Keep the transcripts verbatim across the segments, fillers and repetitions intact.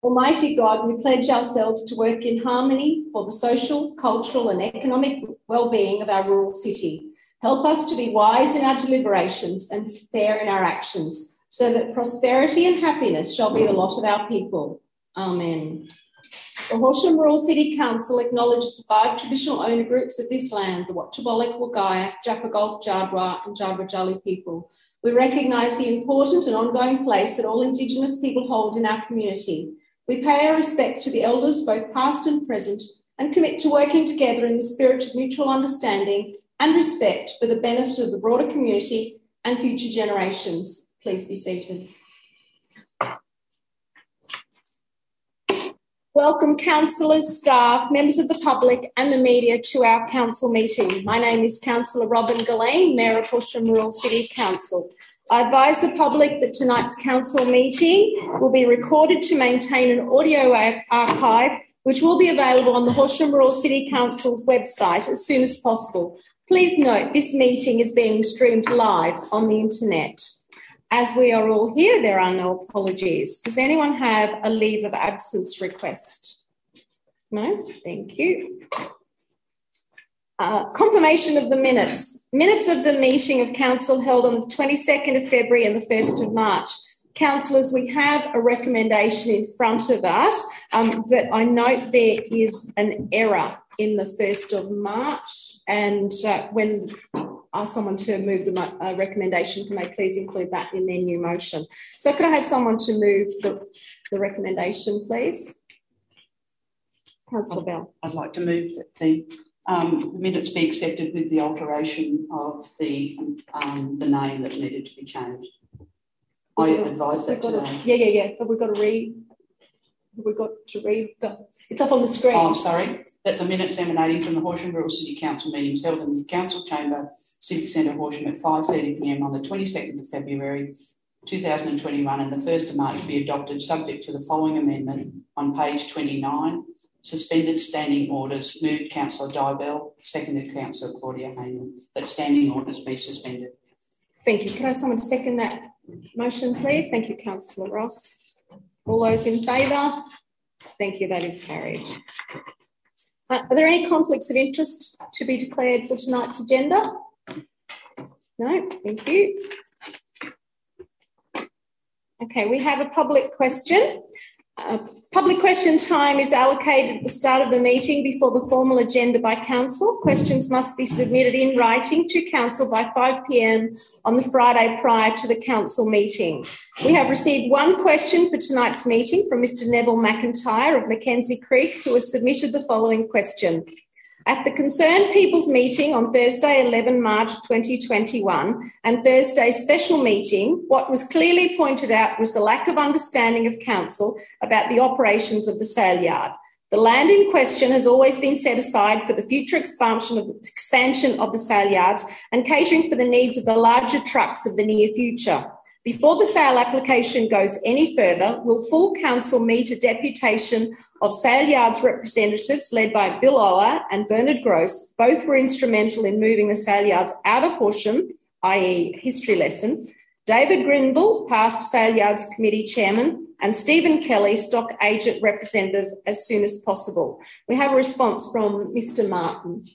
Almighty God, we pledge ourselves to work in harmony for the social, cultural and economic well-being of our rural city. Help us to be wise in our deliberations and fair in our actions, so that prosperity and happiness shall be the lot of our people. Amen. The Horsham Rural City Council acknowledges the five traditional owner groups of this land, the Watchabalek, Wagaya, Japagolk, Jadwa and Jabberjali people. We recognise the important and ongoing place that all Indigenous people hold in our community. We pay our respect to the elders, both past and present, and commit to working together in the spirit of mutual understanding and respect for the benefit of the broader community and future generations. Please be seated. Welcome councillors, staff, members of the public and the media to our council meeting. My name is Councillor Robin Gillane, Mayor of Horsham Rural City Council. I advise the public that tonight's council meeting will be recorded to maintain an audio archive which will be available on the Horsham Rural City Council's website as soon as possible. Please note this meeting is being streamed live on the internet. As we are all here, there are no apologies. Does anyone have a leave of absence request? No? Thank you. Uh, confirmation of the minutes. Minutes of the meeting of council held on the twenty-second of February and the first of March. Councillors, we have a recommendation in front of us, um, but I note there is an error in the first of March, and uh, when ask someone to move the uh, recommendation, can they please include that in their new motion? So could I have someone to move the, the recommendation, please? Councillor I'd, Bell. I'd like to move that the um, minutes be accepted with the alteration of the um, the name that needed to be changed. I advise that today. To, yeah, yeah, yeah. Have we got to read? Have we got to read the? It's up on the screen. Oh, sorry. That the minutes emanating from the Horsham Rural City Council meetings held in the Council Chamber, Civic Centre, Horsham at five thirty p m on the twenty-second of February two thousand twenty-one and the first of March be adopted subject to the following amendment on page twenty-nine. Suspended standing orders. Moved Councillor Dybell, seconded Councillor Claudia Hayman. That standing orders be suspended. Thank you. Can I have someone to second that motion, please? Thank you, Councillor Ross. All those in favour? Thank you. That is carried. Uh, are there any conflicts of interest to be declared for tonight's agenda? No, thank you. Okay, we have a public question. Uh, public question time is allocated at the start of the meeting before the formal agenda by council. Questions must be submitted in writing to council by five p m on the Friday prior to the council meeting. We have received one question for tonight's meeting from Mister Neville McIntyre of Mackenzie Creek, who has submitted the following question. At the Concerned People's meeting on Thursday, eleventh of March twenty twenty-one and Thursday's special meeting, what was clearly pointed out was the lack of understanding of council about the operations of the sale yard. The land in question has always been set aside for the future expansion of, expansion of the sale yards and catering for the needs of the larger trucks of the near future. Before the sale application goes any further, will full council meet a deputation of sale yards representatives led by Bill Ower and Bernard Gross? Both were instrumental in moving the sale yards out of Horsham, that is history lesson. David Grinville, past sale yards committee chairman, and Stephen Kelly, stock agent representative, as soon as possible. We have a response from Mister Martin.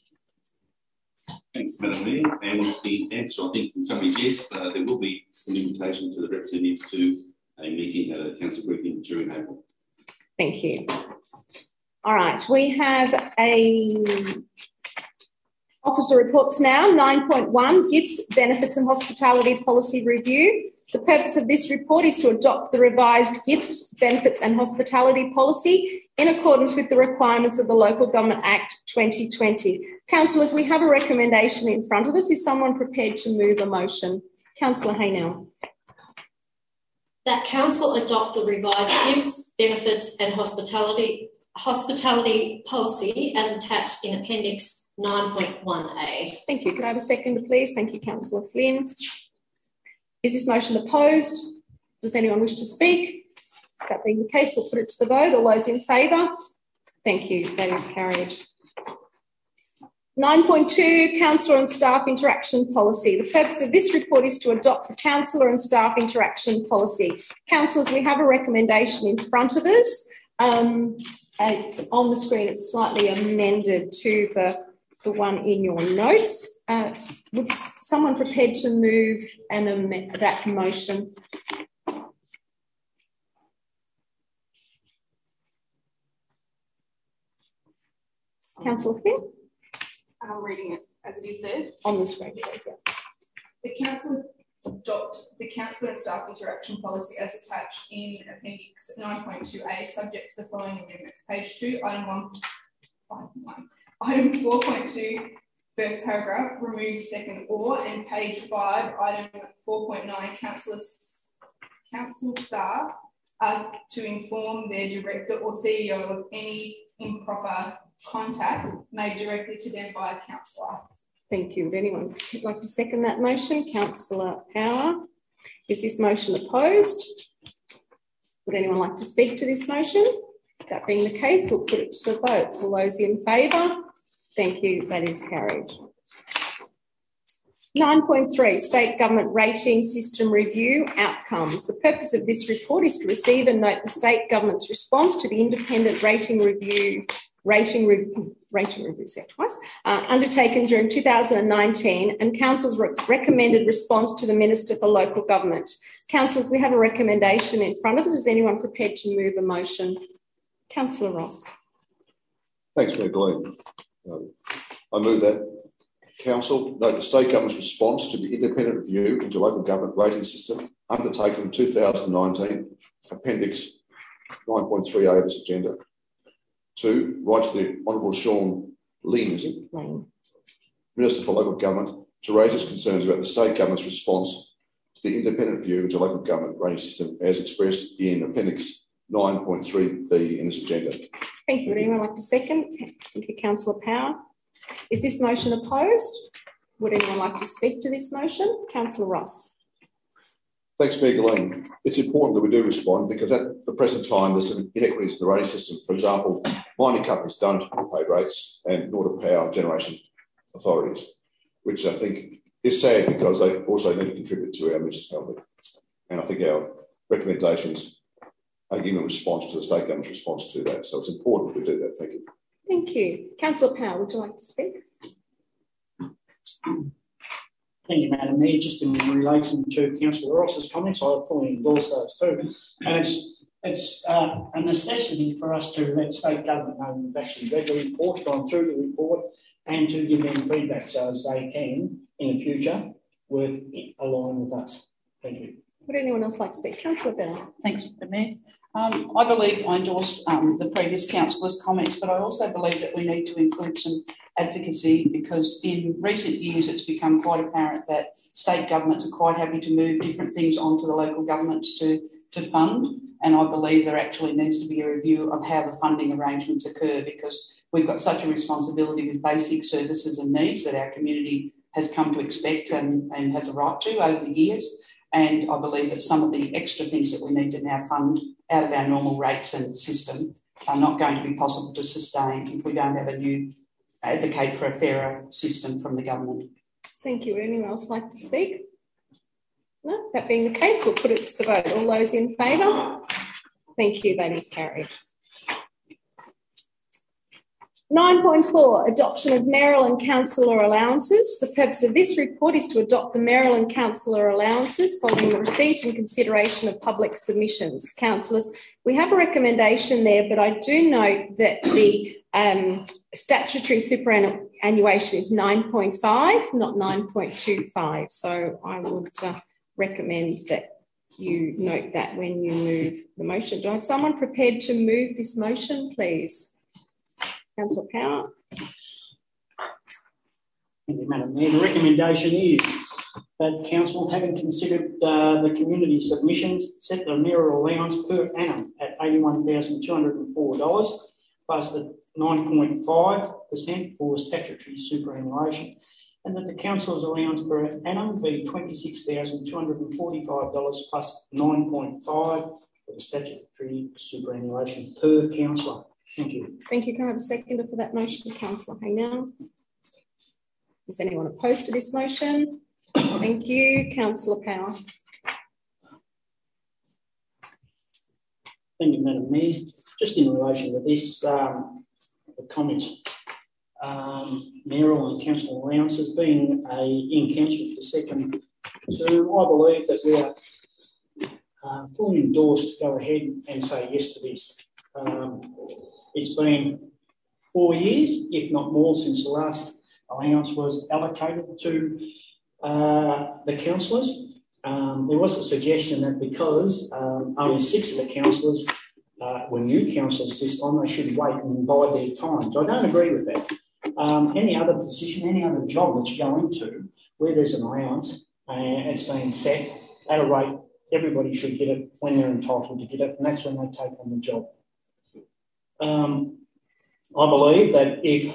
Thanks, Madam Mayor. And the answer, I think, in some is yes. Uh, there will be an invitation to the representatives to a meeting at a council briefing during April. Thank you. All right, we have a officer reports now. nine point one, Gifts, Benefits and Hospitality Policy Review. The purpose of this report is to adopt the revised Gifts, Benefits and Hospitality Policy in accordance with the requirements of the Local Government Act twenty twenty. Councillors, we have a recommendation in front of us. Is someone prepared to move a motion? Councillor Haynell. That council adopt the revised Gifts, Benefits and Hospitality, Hospitality Policy as attached in Appendix nine point one A. Thank you. Could I have a second, please? Thank you, Councillor Flynn. Is this motion opposed? Does anyone wish to speak? That being the case, we'll put it to the vote. All those in favour? Thank you. That is carried. nine point two, Councillor and Staff Interaction Policy. The purpose of this report is to adopt the Councillor and Staff Interaction Policy. Councillors, we have a recommendation in front of us. Um, it's on the screen. It's slightly amended to the, the one in your notes. Uh, would someone prepared to move and amend that motion? Councillor Finn? I'm reading it as it is there. On the screen, please. Yeah. The council adopt the council and staff interaction policy as attached in appendix nine point two A, subject to the following amendments. Page two, item one, one. Item four point two, first paragraph, remove second or, and page five, item four point nine, councillors, council staff are to inform their director or C E O of any improper contact made directly to them by a councillor. Thank you. Would anyone like to second that motion? Councillor Power. Is this motion opposed? Would anyone like to speak to this motion? That being the case, we'll put it to the vote. All those in favour? Thank you. That is carried. nine point three, State Government Rating System Review Outcomes. The purpose of this report is to receive and note the State Government's response to the independent rating review Rating, re rating review set twice, uh, undertaken during two thousand nineteen, and Council's re recommended response to the Minister for Local Government. Councillors, we have a recommendation in front of us. Is anyone prepared to move a motion? Councillor Ross. Thanks, Mayor Glean. Uh, I move that Council note the State Government's response to the independent review into local government rating system undertaken in two thousand nineteen, Appendix nine point three A of this agenda. Two, write to the Honourable Sean Lane, is it? Lane. Minister for Local Government, to raise his concerns about the State Government's response to the independent review into local government rating system as expressed in Appendix nine point three B in this agenda. Thank you. Would anyone like to second? Thank you, Councillor Power. Is this motion opposed? Would anyone like to speak to this motion? Councillor Ross. Thanks, Mayor Glean. It's important that we do respond because at the present time there's some inequities in the rating system. For example, mining companies don't pay rates and nor do power generation authorities, which I think is sad because they also need to contribute to our municipality. And I think our recommendations are giving a response to the State Government's response to that. So it's important that we do that. Thank you. Thank you. Councillor Power, would you like to speak? Thank you, Madam Mayor. Just in relation to Councillor Ross's comments, I fully endorse those too. And it's it's uh, a necessity for us to let state government know we've actually read the report, gone through the report, and to give them feedback so as they can, in the future, work along with us. Thank you. Would anyone else like to speak? Councillor Bell. Thanks, Mayor. Um, I believe I endorsed um, the previous councillor's comments, but I also believe that we need to include some advocacy because in recent years it's become quite apparent that state governments are quite happy to move different things onto the local governments to, to fund, and I believe there actually needs to be a review of how the funding arrangements occur because we've got such a responsibility with basic services and needs that our community has come to expect and, and has a right to over the years. And I believe that some of the extra things that we need to now fund out of our normal rates and system are not going to be possible to sustain if we don't have a new advocate for a fairer system from the government. Thank you. Would anyone else like to speak? No, that being the case, we'll put it to the vote. All those in favour? Thank you. That is carried. nine point four, adoption of mayoral and councillor allowances. The purpose of this report is to adopt the mayoral and councillor allowances following the receipt and consideration of public submissions. Councillors, we have a recommendation there, but I do note that the um, statutory superannuation is nine point five, not nine point two five. So I would uh, recommend that you note that when you move the motion. Do I have someone prepared to move this motion, please? Councillor Power. Thank you, Madam Mayor. The recommendation is that Council, having considered uh, the community submissions, set the mayoral allowance per annum at eighty-one thousand two hundred and four dollars plus the nine point five percent for statutory superannuation, and that the Council's allowance per annum be twenty-six thousand two hundred and forty-five dollars plus nine point five for the statutory superannuation per councillor. Thank you. Thank you. Can I have a seconder for that motion, Councillor Haynow? Is anyone opposed to this motion? Thank you. Councillor Power. Thank you, Madam Mayor. Just in relation to this, um, the comments, um, mayoral and council allowances, being a in council for the second term, I believe that we are uh, fully endorsed to go ahead and say yes to this. Um, it's been four years, if not more, since the last allowance was allocated to uh, the councillors. Um, there was a suggestion that because um, only six of the councillors uh, were new councillors this time, they should wait and bide their time. So I don't agree with that. Um, any other position, any other job that you go into where there's an allowance and it's been set at a rate, everybody should get it when they're entitled to get it, and that's when they take on the job. Um, I believe that if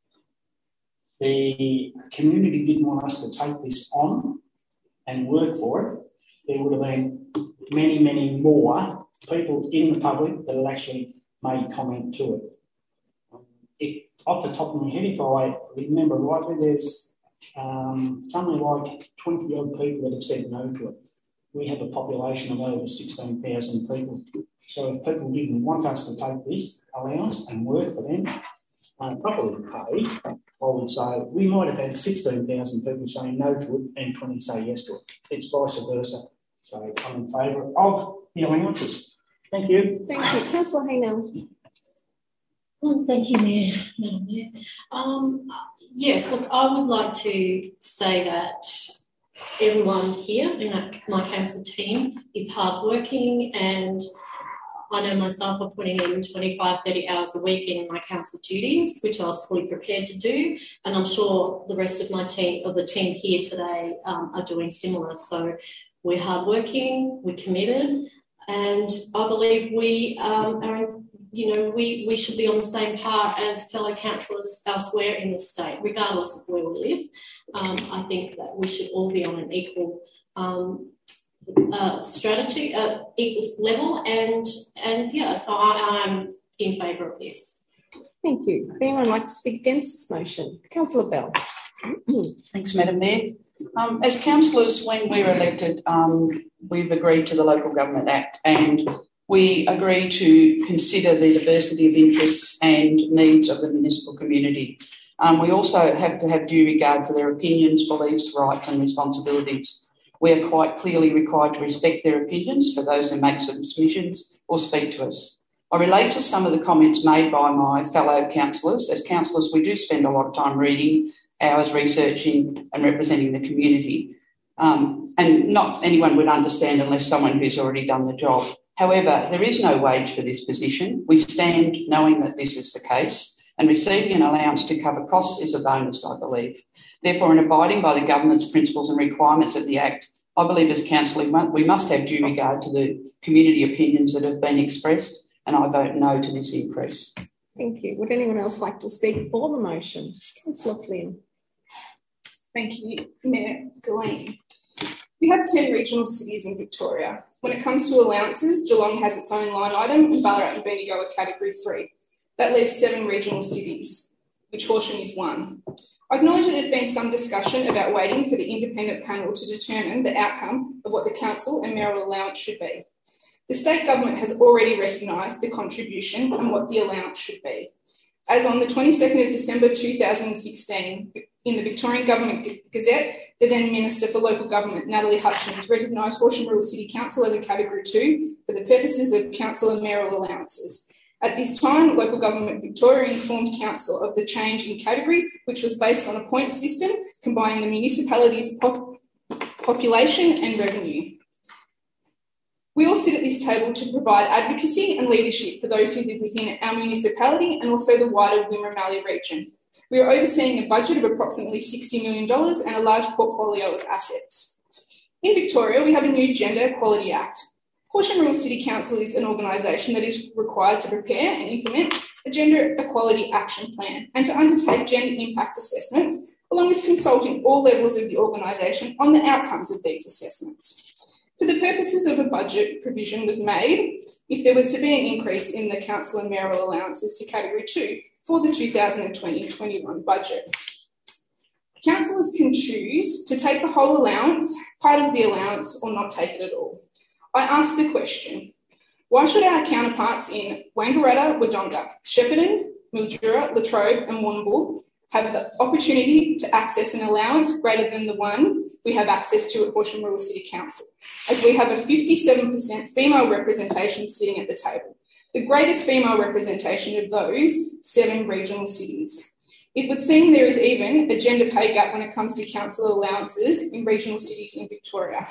the community didn't want us to take this on and work for it, there would have been many, many more people in the public that had actually made comment to it. If, off the top of my head, if I remember rightly, there's um, something like twenty odd people that have said no to it. We have a population of over sixteen thousand people. So if people didn't want us to take this allowance and work for them, uh, properly paid, I would say we might have had sixteen thousand people saying no to it and twenty say yes to it. It's vice versa. So I'm in favour of the allowances. Thank you. Thank you. Councillor Haynell. Well, thank you, Mayor. Madam Mayor. Um, yes, look, I would like to say that everyone here in my council team is hardworking, and I know myself I'm putting in twenty-five, thirty hours a week in my council duties, which I was fully prepared to do. And I'm sure the rest of my team, of the team here today, um, are doing similar. So we're hardworking, we're committed, and I believe we um, are, you know, we, we should be on the same par as fellow councillors elsewhere in the state, regardless of where we live. Um, I think that we should all be on an equal um, Uh, strategy at uh, equal level, and and yeah, so I, I'm in favour of this. Thank you. Would anyone like to speak against this motion? Councillor Bell. Thanks, Madam Mayor. Um, as councillors, when we were elected, um, we've agreed to the Local Government Act, and we agree to consider the diversity of interests and needs of the municipal community. Um, we also have to have due regard for their opinions, beliefs, rights and responsibilities. We are quite clearly required to respect their opinions for those who make submissions or speak to us. I relate to some of the comments made by my fellow councillors. As councillors, we do spend a lot of time reading, hours researching and representing the community. Um, and not anyone would understand unless someone who's already done the job. However, there is no wage for this position. We stand knowing that this is the case, and receiving an allowance to cover costs is a bonus, I believe. Therefore, in abiding by the governance principles and requirements of the Act, I believe as council we must have due regard to the community opinions that have been expressed, and I vote no to this increase. Thank you. Would anyone else like to speak for the motion? Councillor Flynn. Thank you, Mayor Gillane. We have ten regional cities in Victoria. When it comes to allowances, Geelong has its own line item and Ballarat and Bendigo are category three. That leaves seven regional cities, which Horsham is one. I acknowledge that there's been some discussion about waiting for the independent panel to determine the outcome of what the council and mayoral allowance should be. The state government has already recognised the contribution and what the allowance should be. As on the twenty-second of December two thousand sixteen, in the Victorian Government Gazette, the then Minister for Local Government, Natalie Hutchins, recognised Horsham Rural City Council as a category two for the purposes of council and mayoral allowances. At this time, Local Government Victoria informed Council of the change in category, which was based on a point system combining the municipality's pop population and revenue. We all sit at this table to provide advocacy and leadership for those who live within our municipality and also the wider Wimmera Mallee region. We are overseeing a budget of approximately sixty million dollars and a large portfolio of assets. In Victoria, we have a new Gender Equality Act. Horsham Rural City Council is an organisation that is required to prepare and implement a gender equality action plan and to undertake gender impact assessments, along with consulting all levels of the organisation on the outcomes of these assessments. For the purposes of a budget, provision was made if there was to be an increase in the council and mayoral allowances to category two for the two thousand twenty twenty-one budget. Councillors can choose to take the whole allowance, part of the allowance, or not take it at all. I ask the question, why should our counterparts in Wangaratta, Wodonga, Shepparton, Mildura, Latrobe and Warrnambool have the opportunity to access an allowance greater than the one we have access to at Horsham Rural City Council, as we have a fifty-seven percent female representation sitting at the table, the greatest female representation of those seven regional cities. It would seem there is even a gender pay gap when it comes to council allowances in regional cities in Victoria.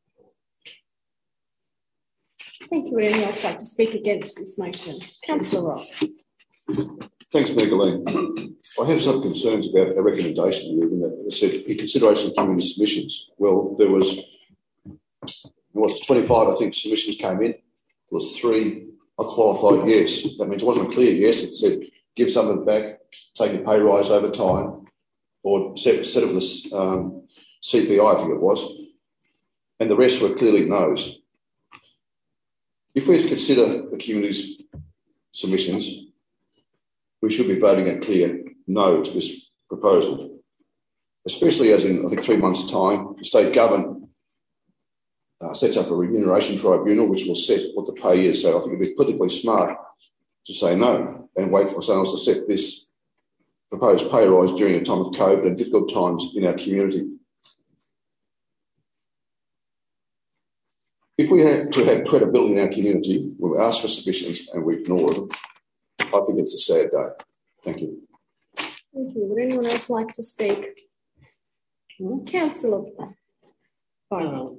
Thank you. Would anyone else like to speak against this motion? Councillor Ross. Thanks, Magdalene. I have some concerns about a recommendation here, in that it said in consideration of community submissions. Well, there was, there was twenty-five, I think, submissions came in. There was three a qualified yes. That means it wasn't a clear yes. It said give some of it back, take a pay rise over time, or set, set it with a um, C P I, I think it was, and the rest were clearly no's. If we're to consider the community's submissions, we should be voting a clear no to this proposal, especially as in, I think, three months' time, the state government uh, sets up a remuneration tribunal which will set what the pay is. So I think it'd be politically smart to say no and wait for someone else to set this proposed pay rise during a time of COVID and difficult times in our community. If we have to have credibility in our community when we ask for submissions and we ignore them, I think it's a sad day. Thank you. Thank you. Would anyone else like to speak? Councillor Byron.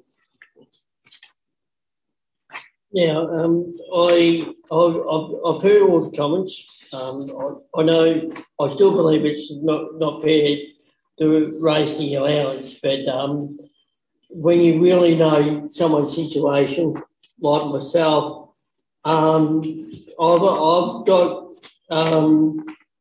Yeah, um, I, I've, I've heard all the comments. Um, I, I know, I still believe it's not, not fair to raise the allowance, but um, when you really know someone's situation, like myself, um, I've, I've got, um,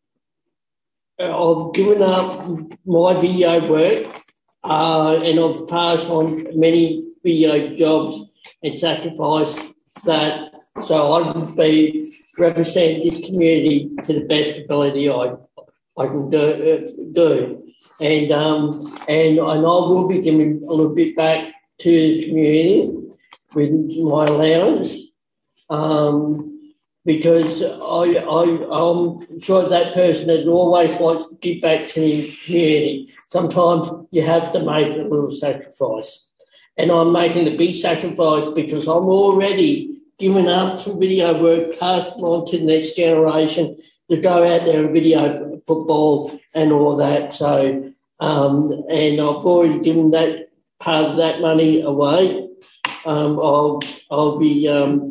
I've given up my video work uh, and I've passed on many video jobs and sacrificed that so I can be represent this community to the best ability I I can do. Uh, do. And um and, and I will be giving a little bit back to the community with my allowance, um, because I I I'm sure that person that always wants to give back to the community. Sometimes you have to make a little sacrifice, and I'm making a big sacrifice because I'm already giving up some video work, passing on to the next generation to go out there and video football and all that. So, um, and I've already given that part of that money away. Um, I'll I'll be um,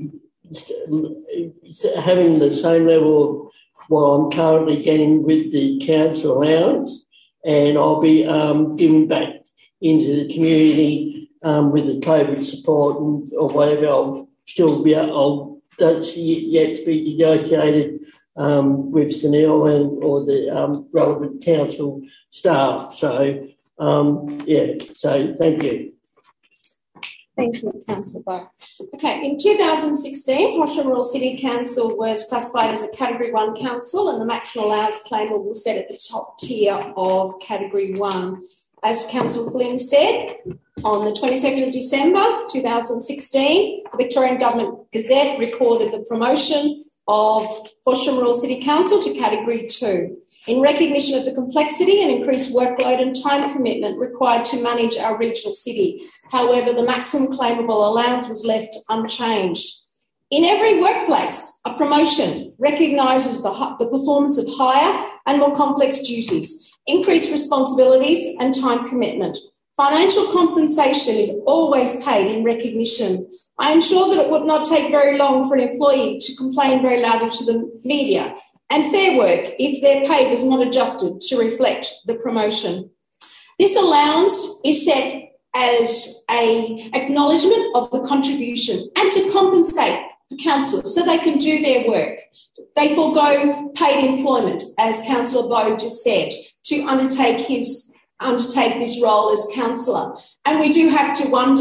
having the same level of what I'm currently getting with the council allowance, and I'll be um, giving back into the community um, with the COVID support and or whatever. I'll still be. I'll that's yet to be negotiated um, with Sunil and or the um, relevant council staff. So um, yeah. So thank you. Thank you, Councillor Barr. Okay, in two thousand sixteen, Horsham Rural City Council was classified as a Category one council, and the maximum allowance claimable was set at the top tier of Category one. As Councillor Flynn said, on the twenty-second of December two thousand sixteen, the Victorian Government Gazette recorded the promotion of Horsham Rural City Council to Category two in recognition of the complexity and increased workload and time commitment required to manage our regional city. However, the maximum claimable allowance was left unchanged. In every workplace, a promotion recognises the, the performance of higher and more complex duties, increased responsibilities and time commitment. Financial compensation is always paid in recognition. I am sure that it would not take very long for an employee to complain very loudly to the media and Fair Work if their pay was not adjusted to reflect the promotion. This allowance is set as an acknowledgement of the contribution and to compensate the councillors so they can do their work. They forego paid employment, as Councillor Bowe just said, to undertake his undertake this role as councillor. And we do have to wonder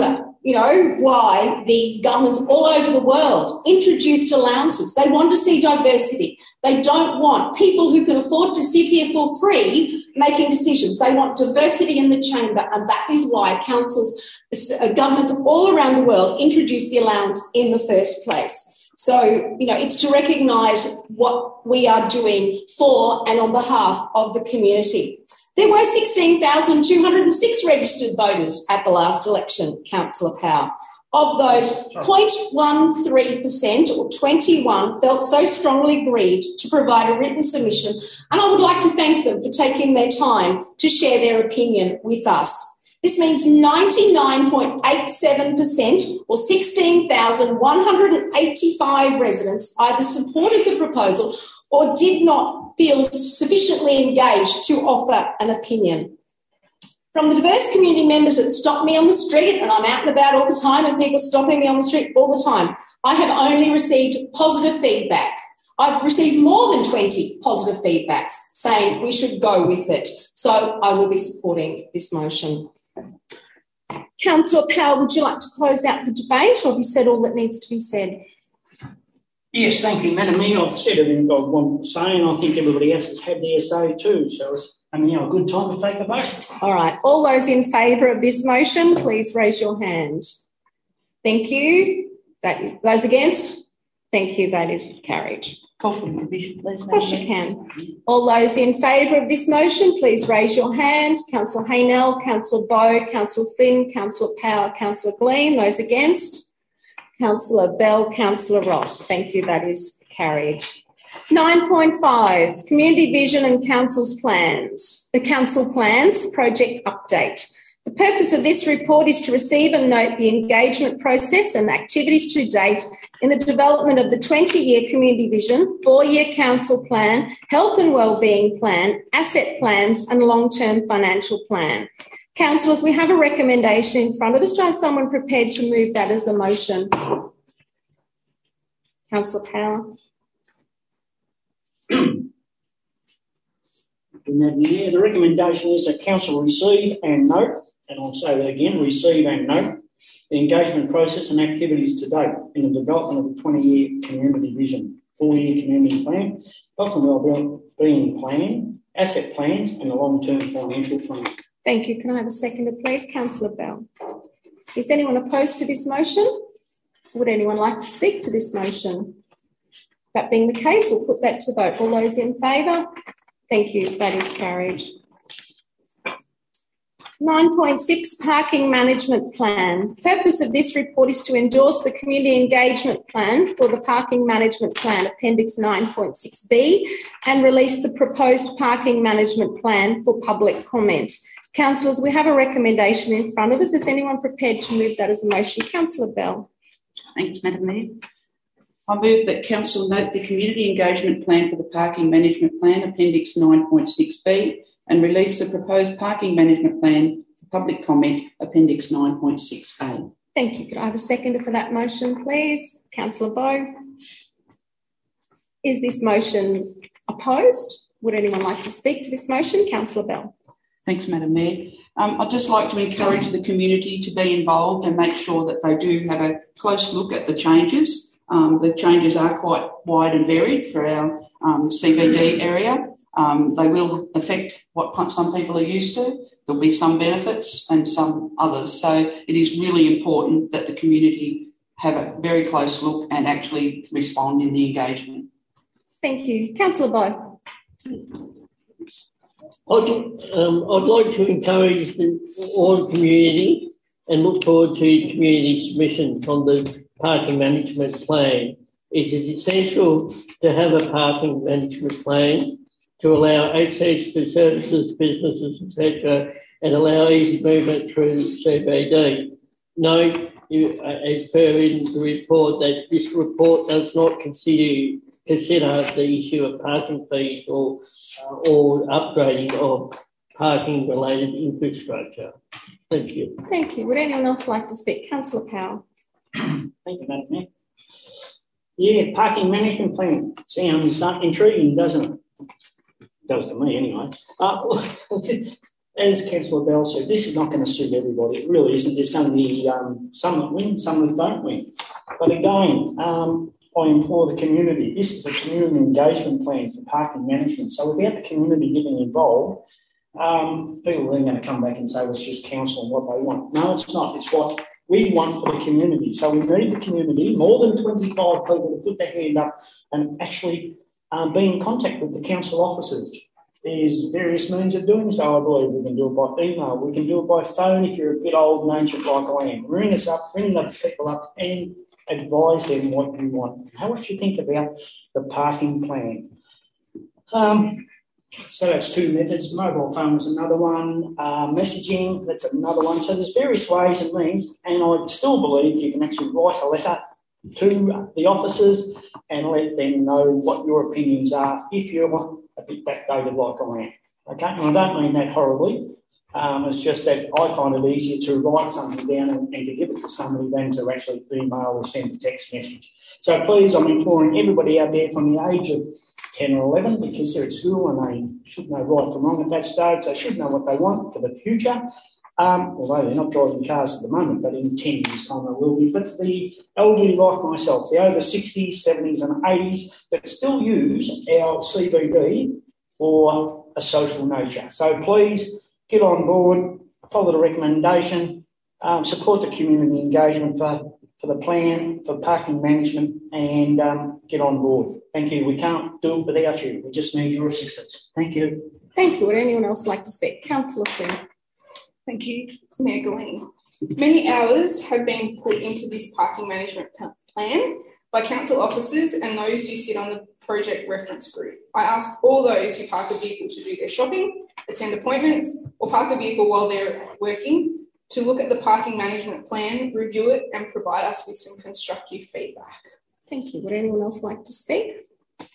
you know, why the governments all over the world introduced allowances. They want to see diversity. They don't want people who can afford to sit here for free making decisions. They want diversity in the chamber, and that is why councils, uh, governments all around the world introduced the allowance in the first place. So, you know, it's to recognise what we are doing for and on behalf of the community. There were sixteen thousand two hundred six registered voters at the last election, Councillor Powell. Of those, zero point one three percent or twenty-one felt so strongly aggrieved to provide a written submission, and I would like to thank them for taking their time to share their opinion with us. This means ninety-nine point eight seven percent or sixteen thousand one hundred eighty-five residents either supported the proposal or did not feel sufficiently engaged to offer an opinion. From the diverse community members that stop me on the street, and I'm out and about all the time and people stopping me on the street all the time, I have only received positive feedback. I've received more than twenty positive feedbacks saying we should go with it. So I will be supporting this motion. Councillor Powell, would you like to close out the debate, or have you said all that needs to be said? Yes, thank you, Madam Mayor. I've said everything I want to say, and I think everybody else has had their say too. So it's I mean, a good time to take a vote. All right. All those in favour of this motion, please raise your hand. Thank you. That is, those against? Thank you. That is carried. Call for division, please. Of course you can. All those in favour of this motion, please raise your hand. Councillor Haynell, Councillor Bowe, Councillor Flynn, Councillor Power, Councillor Glean. Those against? Councillor Bell, Councillor Ross. Thank you. That is carried. nine point five, Community Vision and Council's Plans. The Council Plans Project Update. The purpose of this report is to receive and note the engagement process and activities to date in the development of the twenty-year Community Vision, four-year Council Plan, Health and Wellbeing Plan, Asset Plans and Long-Term Financial Plan. Councillors, we have a recommendation in front of us. Do I have someone prepared to move that as a motion? Councillor Power. Yeah, the recommendation is that Council receive and note, and I'll say that again, receive and note the engagement process and activities to date in the development of the twenty-year Community Vision, four-year Community Plan, Health and Wellbeing Plan, Asset Plans and the Long-Term Financial Plan. Thank you. Can I have a seconder, please? Councillor Bell. Is anyone opposed to this motion? Would anyone like to speak to this motion? That being the case, we'll put that to vote. All those in favour? Thank you. That is carried. nine point six, Parking Management Plan. The purpose of this report is to endorse the Community Engagement Plan for the Parking Management Plan, Appendix nine point six B, and release the proposed Parking Management Plan for public comment. Councillors, we have a recommendation in front of us. Is anyone prepared to move that as a motion? Councillor Bell. Thanks, Madam Mayor. I move that Council note the Community Engagement Plan for the Parking Management Plan, Appendix nine point six B, and release the proposed Parking Management Plan for public comment, Appendix nine point six A. Thank you. Could I have a seconder for that motion, please? Councillor Bowe. Is this motion opposed? Would anyone like to speak to this motion? Councillor Bell. Thanks, Madam Mayor. Um, I'd just like to encourage the community to be involved and make sure that they do have a close look at the changes. Um, the changes are quite wide and varied for our um, C B D area. Um, they will affect what some people are used to. There'll be some benefits and some others. So it is really important that the community have a very close look and actually respond in the engagement. Thank you. Councillor Bowe. I'd, um, I'd like to encourage the all community and look forward to community submissions on the parking management plan. It is essential to have a parking management plan to allow access to services, businesses, et cetera, and allow easy movement through C B D. Note, you, uh, as per in the report, that this report does not consider consider the issue of parking fees or uh, or upgrading of parking-related infrastructure. Thank you. Thank you. Would anyone else like to speak? Councillor Powell. Thank you, Madam Mayor. Yeah, parking management plan sounds uh, intriguing, doesn't it? Does to me, anyway. Uh, as Councillor Bell said, this is not going to suit everybody. It really isn't. There's going to be um, some that win, some that don't win. But again, um, I implore the community. This is a community engagement plan for parking management. So without the community getting involved, um, people are then going to come back and say, well, it's just council and what they want. No, it's not. It's what we want for the community. So we need the community, more than twenty-five people, to put their hand up and actually um, be in contact with the council officers. There's various means of doing so, I believe. We can do it by email. We can do it by phone if you're a bit old and ancient like I am. Ring us up, ring the people up and advise them what you want. How would you think about the parking plan? Um, so that's two methods. Mobile phone is another one. Uh, messaging, that's another one. So there's various ways and means, and I still believe you can actually write a letter to the officers and let them know what your opinions are if you're a bit backdated like I am. Okay, and I don't mean that horribly. Um, it's just that I find it easier to write something down and, and to give it to somebody than to actually email or send a text message. So please, I'm imploring everybody out there from the age of ten or eleven, because they're at school and they should know right from wrong at that stage. They should know what they want for the future. Um, although they're not driving cars at the moment, but in ten years' time they will be. But the elderly like myself, the over sixties, seventies and eighties that still use our C B D for a social nature. So please get on board, follow the recommendation, um, support the community engagement for, for the plan, for parking management, and um, get on board. Thank you. We can't do it without you. We just need your assistance. Thank you. Thank you. Would anyone else like to speak? Councillor Flynn. Thank you, Mayor Gillane. Many hours have been put into this parking management plan by council officers and those who sit on the project reference group. I ask all those who park a vehicle to do their shopping, attend appointments, or park a vehicle while they're working to look at the parking management plan, review it, and provide us with some constructive feedback. Thank you. Would anyone else like to speak?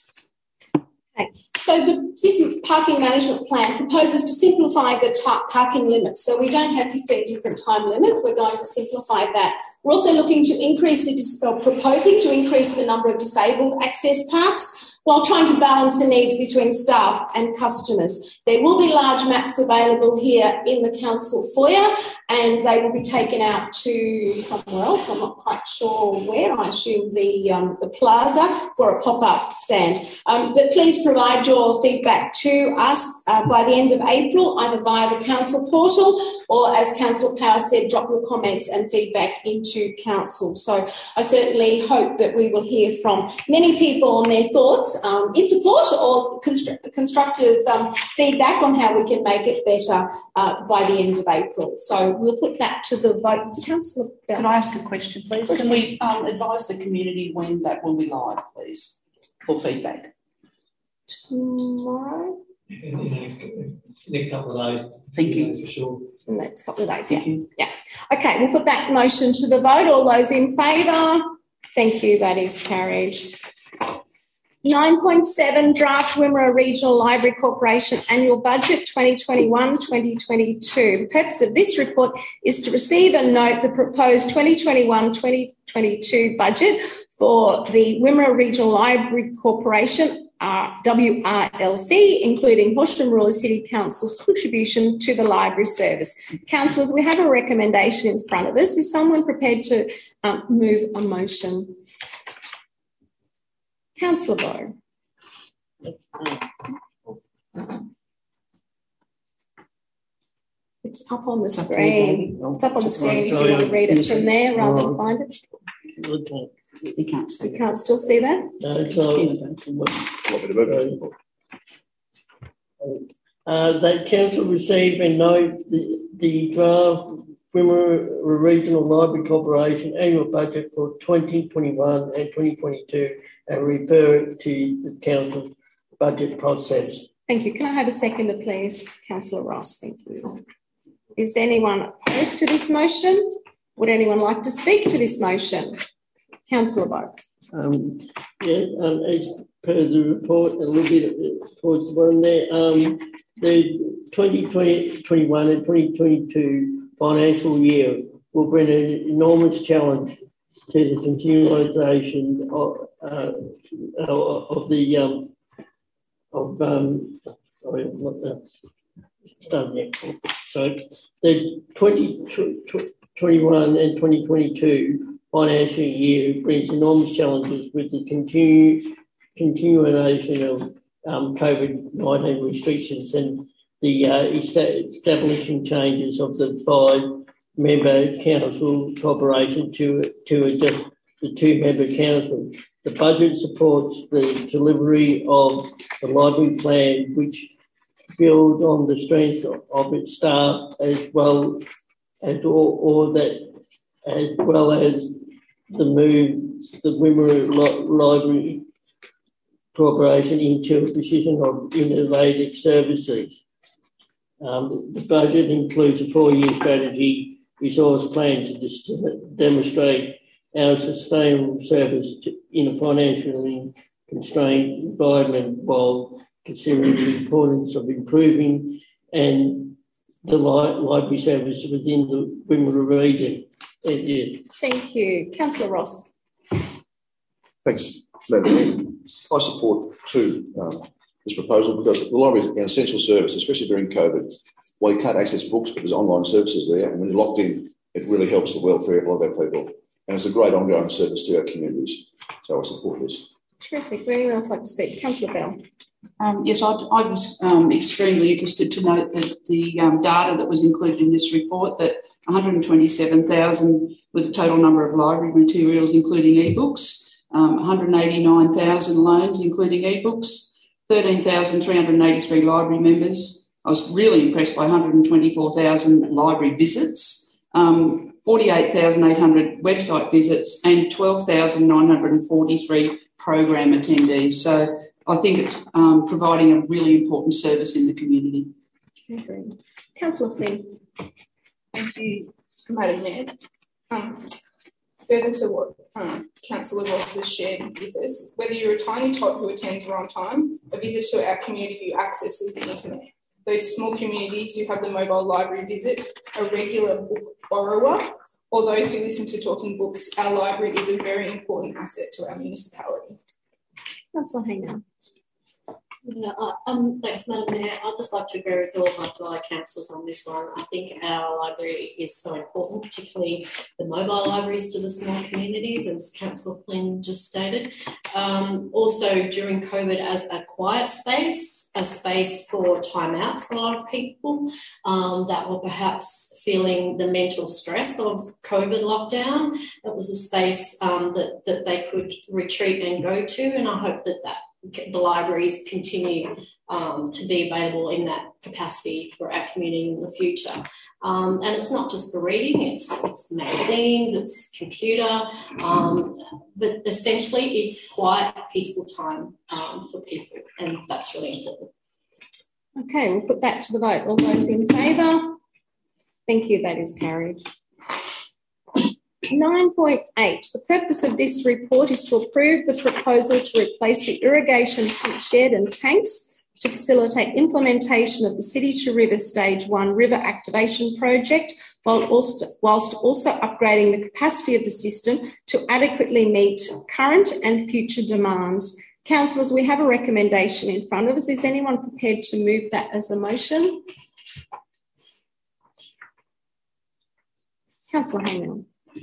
Okay. So the, this parking management plan proposes to simplify the parking limits. So we don't have fifteen different time limits. We're going to simplify that. We're also looking to increase the, or proposing to increase the number of disabled access parks while trying to balance the needs between staff and customers. There will be large maps available here in the council foyer, and they will be taken out to somewhere else. I'm not quite sure where. I assume the, um, the plaza for a pop-up stand. Um, but please provide your feedback to us uh, by the end of April, either via the council portal or, as Councillor Power said, drop your comments and feedback into council. So I certainly hope that we will hear from many people on their thoughts um, in support or constru- constructive um, feedback on how we can make it better uh, by the end of April. So we'll put that to the vote. Councillor Bell. Can I ask a question, please? Can we um, advise the community when that will be live, please, for feedback? Tomorrow? In, in, in, in a couple of days. Thank you. For sure. In the next couple of days, yeah. Thank you. Yeah. Okay, we'll put that motion to the vote. All those in favour? Thank you, that is carried. nine point seven, Draft Wimmera Regional Library Corporation Annual Budget twenty twenty-one twenty twenty-two. The purpose of this report is to receive and note the proposed twenty twenty-one twenty twenty-two budget for the Wimmera Regional Library Corporation, Uh, W R L C, including Horsham Rural City Council's contribution to the library service. Councillors, we have a recommendation in front of us. Is someone prepared to um, move a motion? Councillor Bowe. It's up on the screen. It's up on the screen if you want to read it from there rather than find it. You can't see You can't still see that? No, so, uh, that council receive and note the, the draft Wimmera Regional Library Corporation annual budget for twenty twenty-one and twenty twenty-two and refer it to the council's budget process. Thank you. Can I have a seconder, please? Councillor Ross, thank you. Is anyone opposed to this motion? Would anyone like to speak to this motion? Councillor Bowe. Um, yeah, um, as per the report, a little bit towards the bottom there, um, the twenty twenty, twenty-one and twenty twenty-two financial year will bring an enormous challenge to the continuation of, uh, of the um, of um, sorry, what the Start next. So the twenty twenty-one and twenty twenty-two financial year brings enormous challenges with the continue, continuation of um, COVID nineteen restrictions and the uh, establishing changes of the five-member council corporation to, to adjust the two-member council. The budget supports the delivery of the library plan, which builds on the strength of its staff as well as or, or that as well as the move the Wimmera Library Corporation into a position of innovative services. Um, the budget includes a four-year strategy resource plan to demonstrate our sustainable service to, in a financially constrained environment while considering the importance of improving and the li library service within the Wimmera region. Thank you. Thank you. Councillor Ross. Thanks, Madam. I support too um, this proposal because the library is an essential service, especially during COVID. Well, you can't access books, but there's online services there, and when you're locked in, it really helps the welfare of a lot of our people. And it's a great ongoing service to our communities. So I support this. Terrific. Would anyone else like to speak? Councillor Bell. Um, yes, I, I was um, extremely interested to note that the um, data that was included in this report, that one hundred twenty-seven thousand with the total number of library materials, including ebooks, um, one hundred eighty-nine thousand loans, including ebooks, thirteen thousand three hundred eighty-three library members. I was really impressed by one hundred twenty-four thousand library visits, um, forty-eight thousand eight hundred website visits, and twelve thousand nine hundred forty-three program attendees. So I think it's um, providing a really important service in the community. Okay. Councillor Flynn. Thank you, Madam Mayor. Um, further to what um, Councillor Ross has shared with us, whether you're a tiny tot who attends on time, a visit to our community who accesses the internet, those small communities who have the mobile library visit, a regular book borrower, or those who listen to talking books, our library is a very important asset to our municipality. Councillor Hayner. Yeah, uh, um, thanks, Madam Mayor. I'd just like to agree with all of my fellow councillors on this one. I think our library is so important, particularly the mobile libraries to the small communities, as Councillor Flynn just stated. Um, also, during COVID, as a quiet space, a space for time out for a lot of people um, that were perhaps feeling the mental stress of COVID lockdown. It was a space um, that, that they could retreat and go to, and I hope that that the libraries continue um, to be available in that capacity for our community in the future. Um, and it's not just for reading, it's, it's magazines, it's computer, um, but essentially it's quiet, peaceful time um, for people, and that's really important. Okay, we'll put that to the vote. All those in favour? Thank you, that is carried. nine point eight. The purpose of this report is to approve the proposal to replace the irrigation pump shed and tanks to facilitate implementation of the City to River Stage one River Activation Project, while also, whilst also upgrading the capacity of the system to adequately meet current and future demands. Councillors, we have a recommendation in front of us. Is anyone prepared to move that as a motion? Councillor Hayman.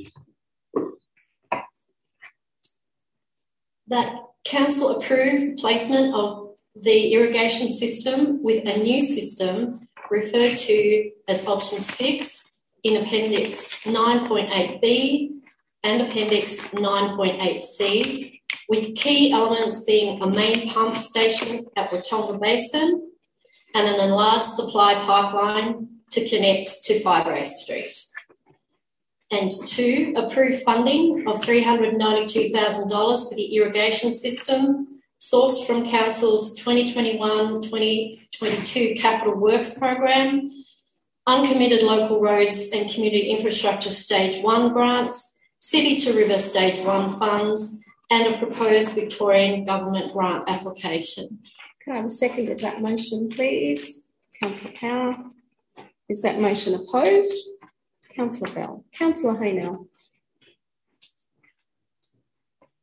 That council approve the placement of the irrigation system with a new system referred to as option six in appendix nine point eight B and appendix nine point eight C, with key elements being a main pump station at Watonga Basin and an enlarged supply pipeline to connect to Fibre Street. And two, approve funding of three hundred ninety-two thousand dollars for the irrigation system sourced from Council's twenty twenty-one twenty twenty-two Capital Works Program, uncommitted local roads and community infrastructure stage one grants, City to River stage one funds, and a proposed Victorian government grant application. Can I have a second of that motion, please? Councillor Power. Is that motion opposed? Councillor Bell. Councillor Haynell.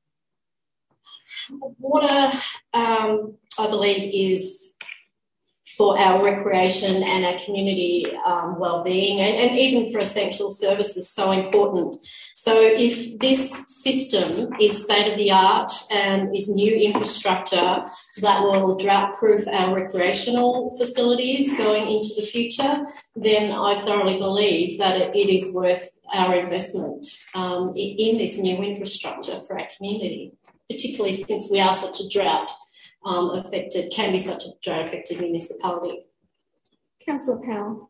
Water, um, I believe, is for our recreation and our community um, well-being, and, and even for essential services, so important. So if this system is state-of-the-art and is new infrastructure that will drought-proof our recreational facilities going into the future, then I thoroughly believe that it, it is worth our investment um, in, in this new infrastructure for our community, particularly since we are such a drought Um, affected, can be such a drought affected municipality. Councillor Powell.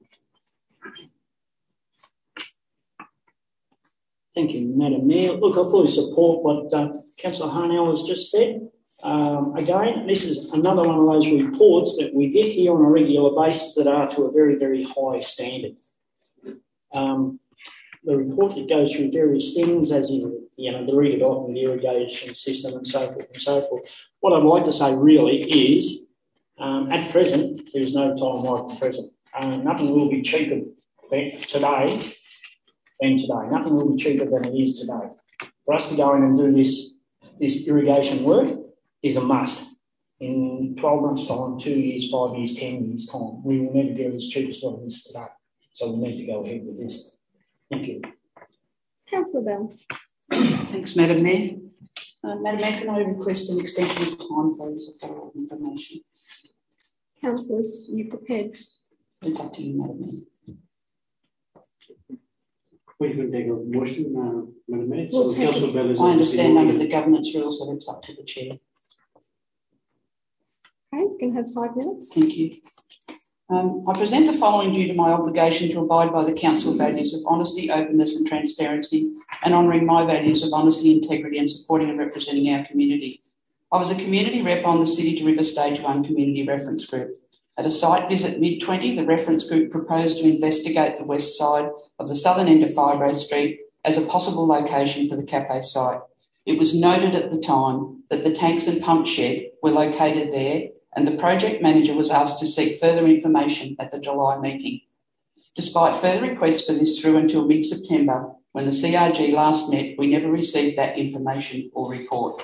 Thank you, Madam Mayor. Look, I fully support what uh, Councillor Harnell has just said. Um, again, this is another one of those reports that we get here on a regular basis that are to a very, very high standard. Um, the report that goes through various things, as in, you know, the redevelopment, the irrigation system and so forth and so forth. What I'd like to say really is, um, at present, there's no time like the present. Uh, nothing will be cheaper today than today. Nothing will be cheaper than it is today. For us to go in and do this, this irrigation work is a must. In twelve months' time, two years, five years, ten years' time, we will never get as cheap as what it is today. So we need to go ahead with this. Thank you. Councillor Bell. Thanks, Madam Mayor. Uh, Madam Mayor, can I request an extension of time, please, of follow-up information? Councillors, are you prepared? It's up to you, Madam Mayor. We can take a motion, uh, Madam Mayor. We'll so Councillor Bell is I understand under the governance rules that it's up to the chair. Okay, you can have five minutes. Thank you. Um, I present the following due to my obligation to abide by the Council values of honesty, openness and transparency, and honouring my values of honesty, integrity and supporting and representing our community. I was a community rep on the City to River Stage one Community Reference Group. At a site visit mid twenty, the reference group proposed to investigate the west side of the southern end of Firebrae Street as a possible location for the cafe site. It was noted at the time that the tanks and pump shed were located there, and the project manager was asked to seek further information at the July meeting. Despite further requests for this through until mid-September, when the C R G last met, we never received that information or report.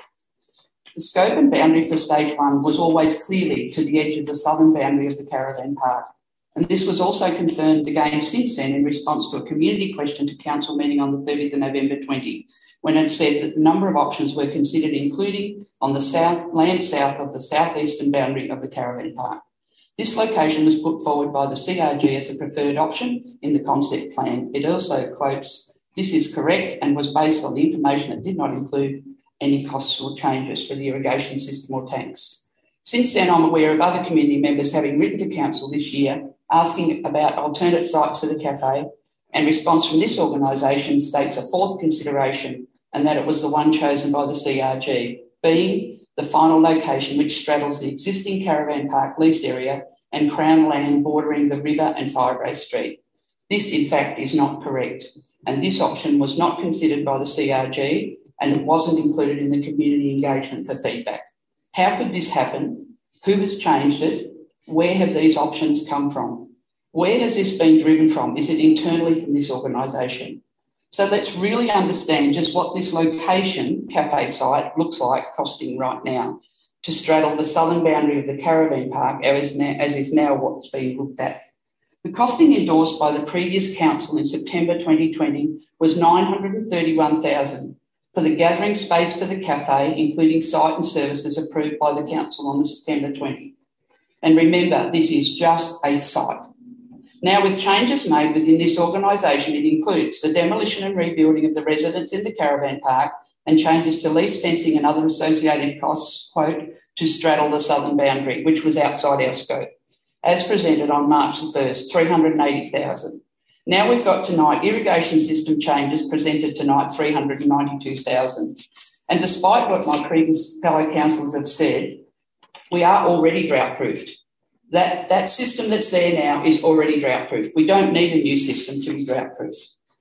The scope and boundary for stage one was always clearly to the edge of the southern boundary of the caravan park, and this was also confirmed again since then in response to a community question to council meeting on the thirtieth of November twenty, when it said that a number of options were considered, including on the south, land south of the southeastern boundary of the caravan park. This location was put forward by the C R G as a preferred option in the concept plan. It also quotes, "This is correct and was based on the information that did not include any costs or changes for the irrigation system or tanks." Since then, I'm aware of other community members having written to council this year asking about alternate sites for the cafe, and response from this organisation states a fourth consideration, and that it was the one chosen by the C R G, being the final location which straddles the existing caravan park lease area and Crown land bordering the river and Firebrae Street. This, in fact, is not correct, and this option was not considered by the C R G and it wasn't included in the community engagement for feedback. How could this happen? Who has changed it? Where have these options come from? Where has this been driven from? Is it internally from this organisation? So let's really understand just what this location, cafe site, looks like costing right now to straddle the southern boundary of the caravan park, as, now, as is now what's being looked at. The costing endorsed by the previous council in September twenty twenty was nine hundred thirty-one thousand dollars for the gathering space for the cafe, including site and services approved by the council on the September twentieth. And remember, this is just a site. Now, with changes made within this organisation, it includes the demolition and rebuilding of the residents in the caravan park and changes to lease fencing and other associated costs, quote, to straddle the southern boundary, which was outside our scope, as presented on March the first, three hundred eighty thousand dollars. Now we've got tonight irrigation system changes presented tonight, three hundred ninety-two thousand dollars. And despite what my previous fellow councillors have said, we are already drought-proofed. That, that system that's there now is already drought-proof. We don't need a new system to be drought-proof.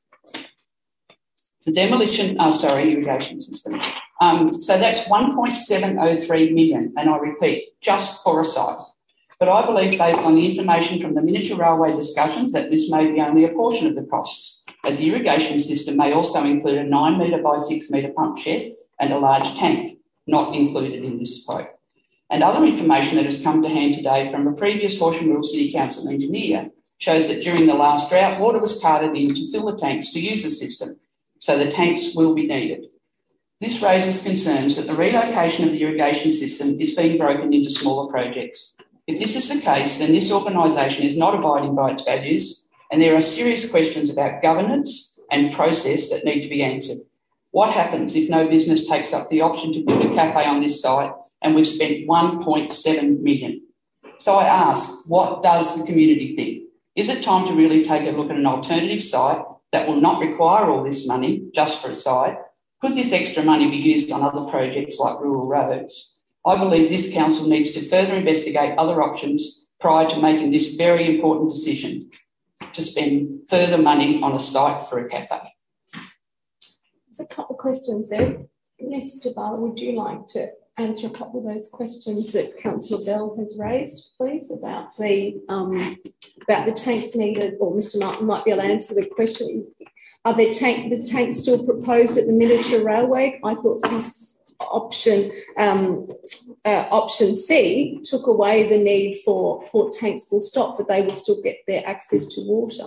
The demolition, oh, sorry, irrigation system. Um, so that's one point seven oh three million, and I repeat, just for a site. But I believe, based on the information from the miniature railway discussions, that this may be only a portion of the costs, as the irrigation system may also include a nine metre by six metre pump shed and a large tank, not included in this quote. And other information that has come to hand today from a previous Horsham Rural City Council engineer shows that during the last drought, water was carted in to fill the tanks to use the system, so the tanks will be needed. This raises concerns that the relocation of the irrigation system is being broken into smaller projects. If this is the case, then this organisation is not abiding by its values, and there are serious questions about governance and process that need to be answered. What happens if no business takes up the option to build a cafe on this site and we've spent one point seven million dollars? So I ask, what does the community think? Is it time to really take a look at an alternative site that will not require all this money just for a site? Could this extra money be used on other projects like rural roads? I believe this council needs to further investigate other options prior to making this very important decision to spend further money on a site for a cafe. There's a couple of questions there. Mister Barr, would you like to answer a couple of those questions that Councillor Bell has raised, please, about the um, about the tanks needed, or Mister Martin might be able to answer the question. Are there tank, the tanks still proposed at the miniature railway? I thought this option, um, uh, option C, took away the need for, for tanks full stop, but they would still get their access to water.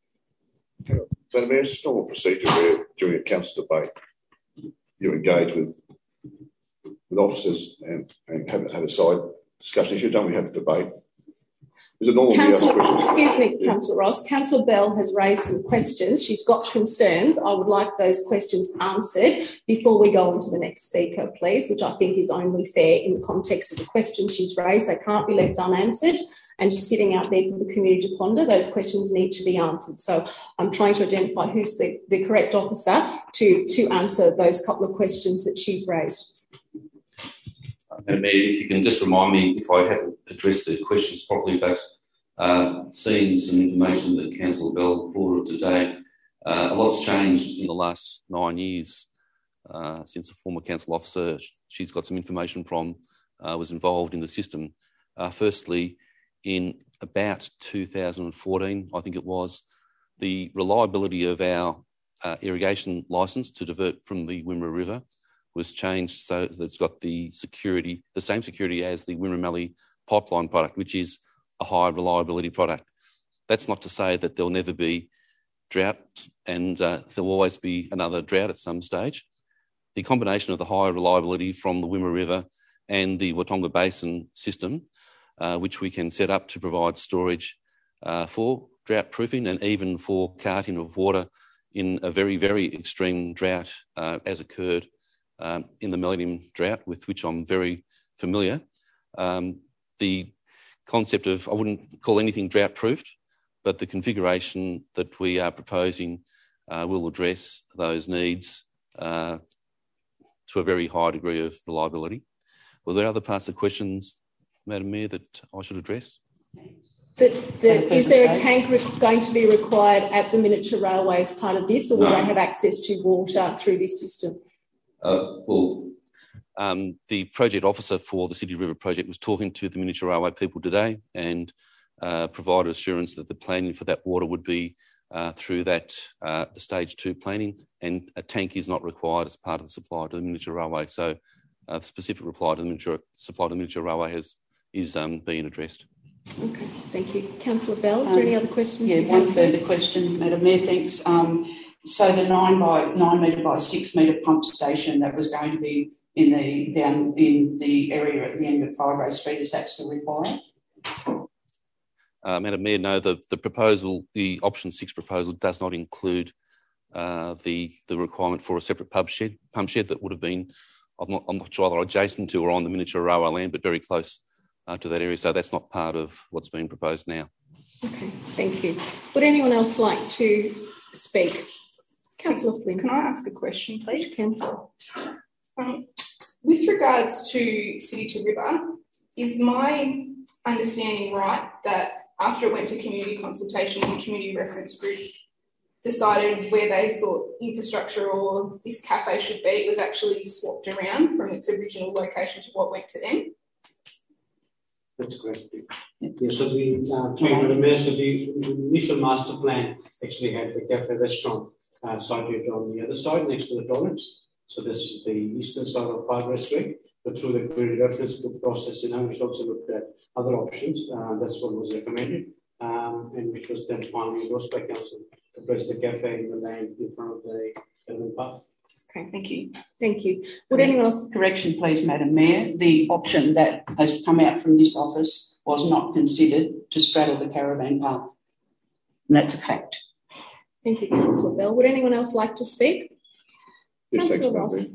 Madam Mayor, it's a normal procedure where during a council debate you engage with with officers and, and have, have a side discussion issue. Don't we have a debate? Is it normal? Councillor, excuse me, yeah. Councillor Ross. Councillor Bell has raised some questions. She's got concerns. I would like those questions answered before we go on to the next speaker, please, which I think is only fair in the context of the questions she's raised. They can't be left unanswered and just sitting out there for the community to ponder. Those questions need to be answered. So I'm trying to identify who's the, the correct officer to, to answer those couple of questions that she's raised. Madam Mayor, if you can just remind me if I haven't addressed the questions properly, but uh, seeing some information that Councillor Bell forwarded today, uh, a lot's changed in the last nine years uh, since a former council officer she's got some information from uh, was involved in the system. Uh, firstly, in about two thousand fourteen, I think it was, the reliability of our uh, irrigation licence to divert from the Wimmera River was changed so that it's got the security, the same security as the Wimmera Mallee pipeline product, which is a high reliability product. That's not to say that there'll never be drought and uh, there'll always be another drought at some stage. The combination of the high reliability from the Wimmera River and the Watonga Basin system, uh, which we can set up to provide storage uh, for drought proofing and even for carting of water in a very, very extreme drought uh, as occurred Um, in the Millennium Drought, with which I'm very familiar. Um, the concept of, I wouldn't call anything drought-proofed, but the configuration that we are proposing uh, will address those needs uh, to a very high degree of reliability. Were there other parts of the questions, Madam Mayor, that I should address? The, the, is there a tank going to be required at the miniature railway as part of this, or will no. they have access to water through this system? Uh, well, um, the project officer for the City River project was talking to the miniature railway people today and uh, provided assurance that the planning for that water would be uh, through that uh, the stage two planning, and a tank is not required as part of the supply to the miniature railway. So uh, the specific reply to the miniature supply to the miniature railway has is um, being addressed. Okay, thank you, Councillor Bell. Is there um, any other questions? Yeah, one further question, Madam Mayor. Thanks. Um, So the nine by nine metre by six metre pump station that was going to be in the down in the area at the end of Five Street, is that still required? Uh, Madam Mayor, no. The the proposal, the option six proposal, does not include uh, the the requirement for a separate pump shed. Pump shed that would have been, I'm not I'm not sure either adjacent to or on the miniature railway land, but very close uh, to that area. So that's not part of what's being proposed now. Okay, thank you. Would anyone else like to speak? Councillor Flynn. Can I ask a question, please? You can. Um, with regards to City to River, is my understanding right that after it went to community consultation, the community reference group decided where they thought infrastructure or this cafe should be, it was actually swapped around from its original location to what went to them? That's correct. Yeah, so the, uh, Madam Mayor, so the initial master plan actually had the cafe restaurant Uh, sited on the other side next to the toilets. So this is the eastern side of Five Street. but through the query reference book process, you know, we also looked at other options. Uh, that's what was recommended, um, and which was then finally endorsed by council to place the cafe in the land in front of the Elman Park. Okay, thank you. Thank you. Would anyone else? Correction, please, Madam Mayor. The option that has come out from this office was not considered to straddle the caravan park. And that's a fact. Thank you, Councillor Bell. Would anyone else like to speak? Yes, thanks, Councillor Ross.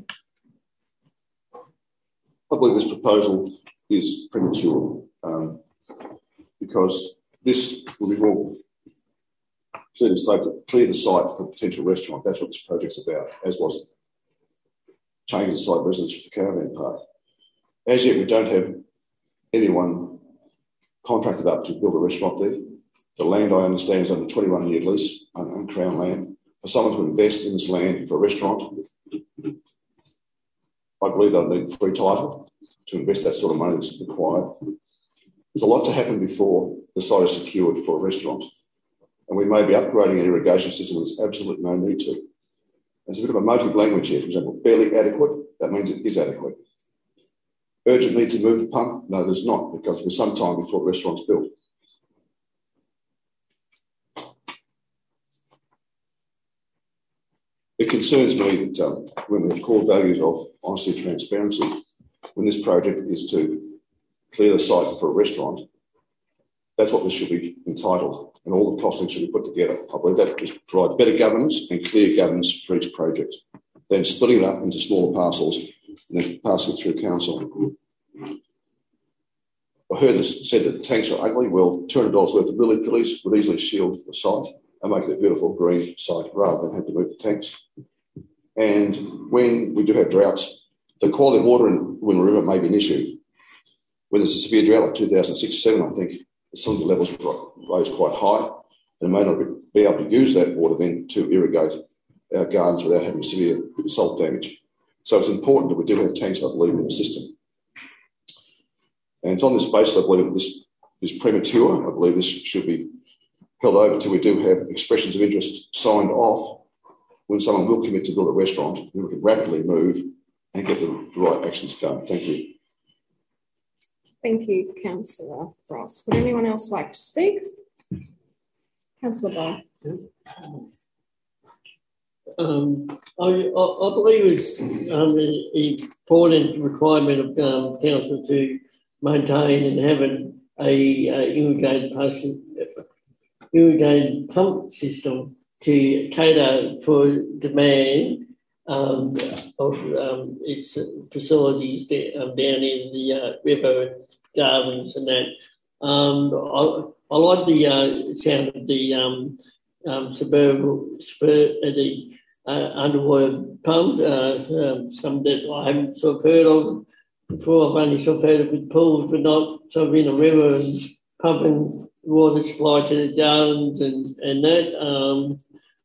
I believe this proposal is premature um, because this will be more clear the state, clear the site for potential restaurant. That's what this project's about, as was changing the site residence for the caravan park. As yet, we don't have anyone contracted up to build a restaurant there. The land, I understand, is on a twenty-one year lease, on Crown land. For someone to invest in this land for a restaurant, I believe they'll need free title to invest that sort of money that's required. There's a lot to happen before the site is secured for a restaurant. And we may be upgrading an irrigation system when there's absolutely no need to. There's a bit of a motive language here, for example, barely adequate, that means it is adequate. Urgent need to move the pump? No, there's not, because there's some time before the restaurant's built. It concerns me that um, when we have core values of honesty and transparency, when this project is to clear the site for a restaurant, that's what this should be entitled, and all the costing should be put together. I believe that provides better governance and clear governance for each project, then splitting it up into smaller parcels and then passing it through council. I heard this said that the tanks are ugly. Well, two hundred dollars worth of lily pillies would easily shield the site and make it a beautiful green site rather than have to move the tanks. And when we do have droughts, the quality of water in Wimmera River may be an issue. When there's a severe drought like two thousand six seven, I think some of the levels rose quite high and may not be able to use that water then to irrigate our gardens without having severe salt damage. So it's important that we do have tanks, I believe, in the system. And it's on this basis, I believe, that this is premature. I believe this should be held over till we do have expressions of interest signed off when someone will commit to build a restaurant, and we can rapidly move and get the right actions done. Thank you. Thank you, Councillor Ross. Would anyone else like to speak? Councillor Ball. Um, I, I, I believe it's um, an important requirement of um, council to maintain and have an a, a irrigated, irrigated pump system to cater for demand um, of um, its facilities down, um, down in the uh, river and gardens and that. Um, I, I like the uh, sound of the um, um, suburban, spur, uh, the uh, underwater pumps, uh, um, some that I haven't sort of heard of before. I've only sort of heard of with pools, but not sort of in a river and pumping water supply to the gardens and, and that. Um,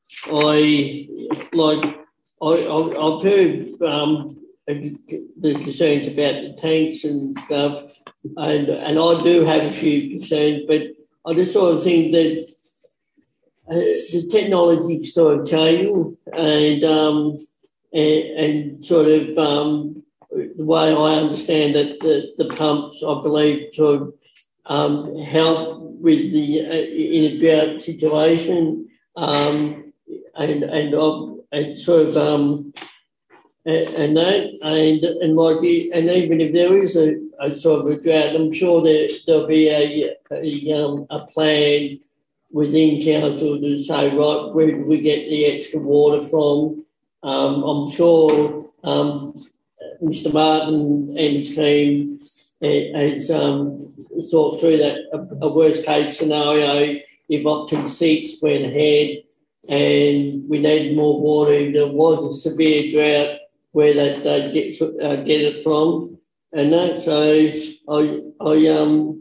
I like, I, I, I've heard um, the concerns about the tanks and stuff, and and I do have a few concerns, but I just sort of think that uh, the technology is sort of changing, and um, and, and sort of um, the way I understand that the, the pumps, I believe, sort of um, help with the uh, in a drought situation, um, and and um, and sort of um, and, and that and and like and even if there is a, a sort of a drought, I'm sure there there'll be a a, um, a plan within council to say, right, where do we get the extra water from? Um, I'm sure um, Mister Martin and his team has um, thought through that a, a worst case scenario if option six went ahead and we needed more water, if there was a severe drought, where they they get uh, get it from, and that. So I I um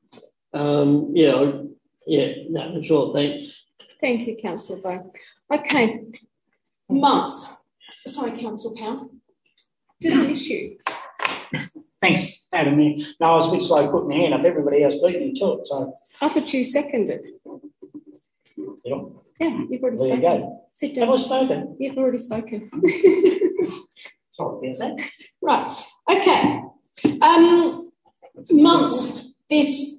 um yeah yeah no, that's all. Thanks. Thank you, Councillor Bowe. Okay, months. Sorry, Councillor Powell. Did I miss you? Thanks, Madam Mayor. No, I was a bit slow putting my hand up. Everybody else beat me to it, so. I thought you seconded. Yeah. Yeah, you've already there spoken. There you go. Sit down. Have I spoken? You've already spoken. Sorry, is that? Right. Okay. Um, months this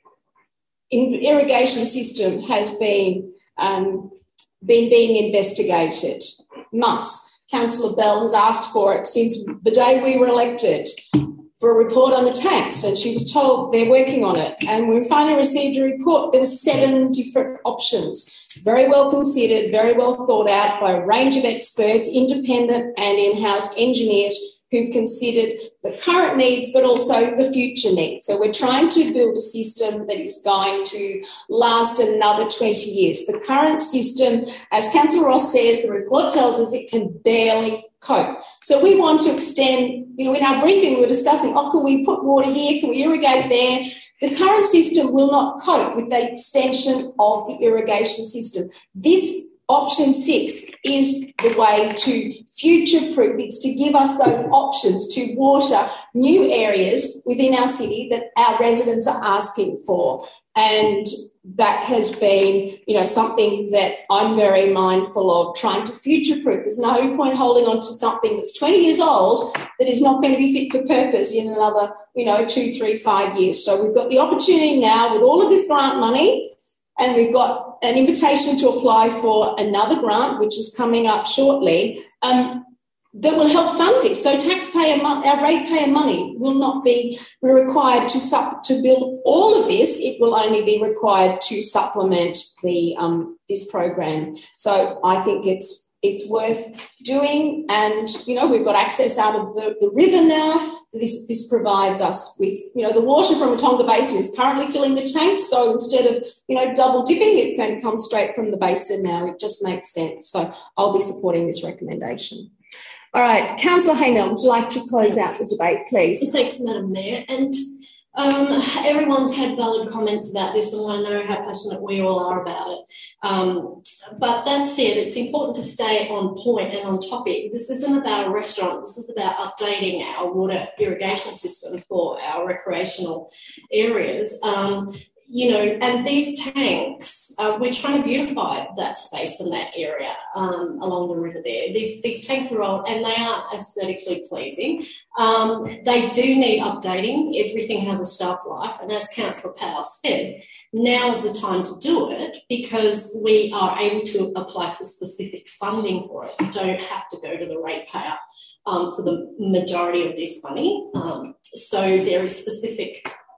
irrigation system has been um, been being investigated. Months. Councillor Bell has asked for it since the day we were elected for a report on the tanks, and she was told they're working on it. And when we finally received a report, there were seven different options, very well considered, very well thought out by a range of experts, independent and in-house engineers who've considered the current needs but also the future needs. So we're trying to build a system that is going to last another twenty years. The current system, as Councillor Ross says, the report tells us it can barely cope. So we want to extend, you know, in our briefing we were discussing, oh, can we put water here, can we irrigate there? The current system will not cope with the extension of the irrigation system. This option six is the way to future-proof. It's to give us those options to water new areas within our city that our residents are asking for. And that has been, you know, something that I'm very mindful of, trying to future-proof. There's no point holding on to something that's twenty years old that is not going to be fit for purpose in another, you know, two, three, five years. So we've got the opportunity now with all of this grant money, and we've got an invitation to apply for another grant, which is coming up shortly, um, that will help fund this. So taxpayer, our ratepayer money will not be required to sup, to build all of this. It will only be required to supplement the um, this program. So I think it's it's worth doing, and you know, we've got access out of the, the river now. This this provides us with, you know, the water from Watonga Basin is currently filling the tanks, so instead of, you know, double dipping, it's going to come straight from the basin now. It just makes sense. So I'll be supporting this recommendation. All right, Councillor Haynell, would you like to close out the debate, please? Thanks, Madam Mayor. And um, everyone's had valid comments about this, and I know how passionate we all are about it. Um, but that said, it's important to stay on point and on topic. This isn't about a restaurant. This is about updating our water irrigation system for our recreational areas. Um, You know, and these tanks, uh, we're trying to beautify that space and that area um, along the river there. These, these tanks are old and they aren't aesthetically pleasing. Um, they do need updating. Everything has a shelf life. And as Councillor Powell said, now is the time to do it because we are able to apply for specific funding for it. We don't have to go to the ratepayer um, for the majority of this money. Um, so there is specific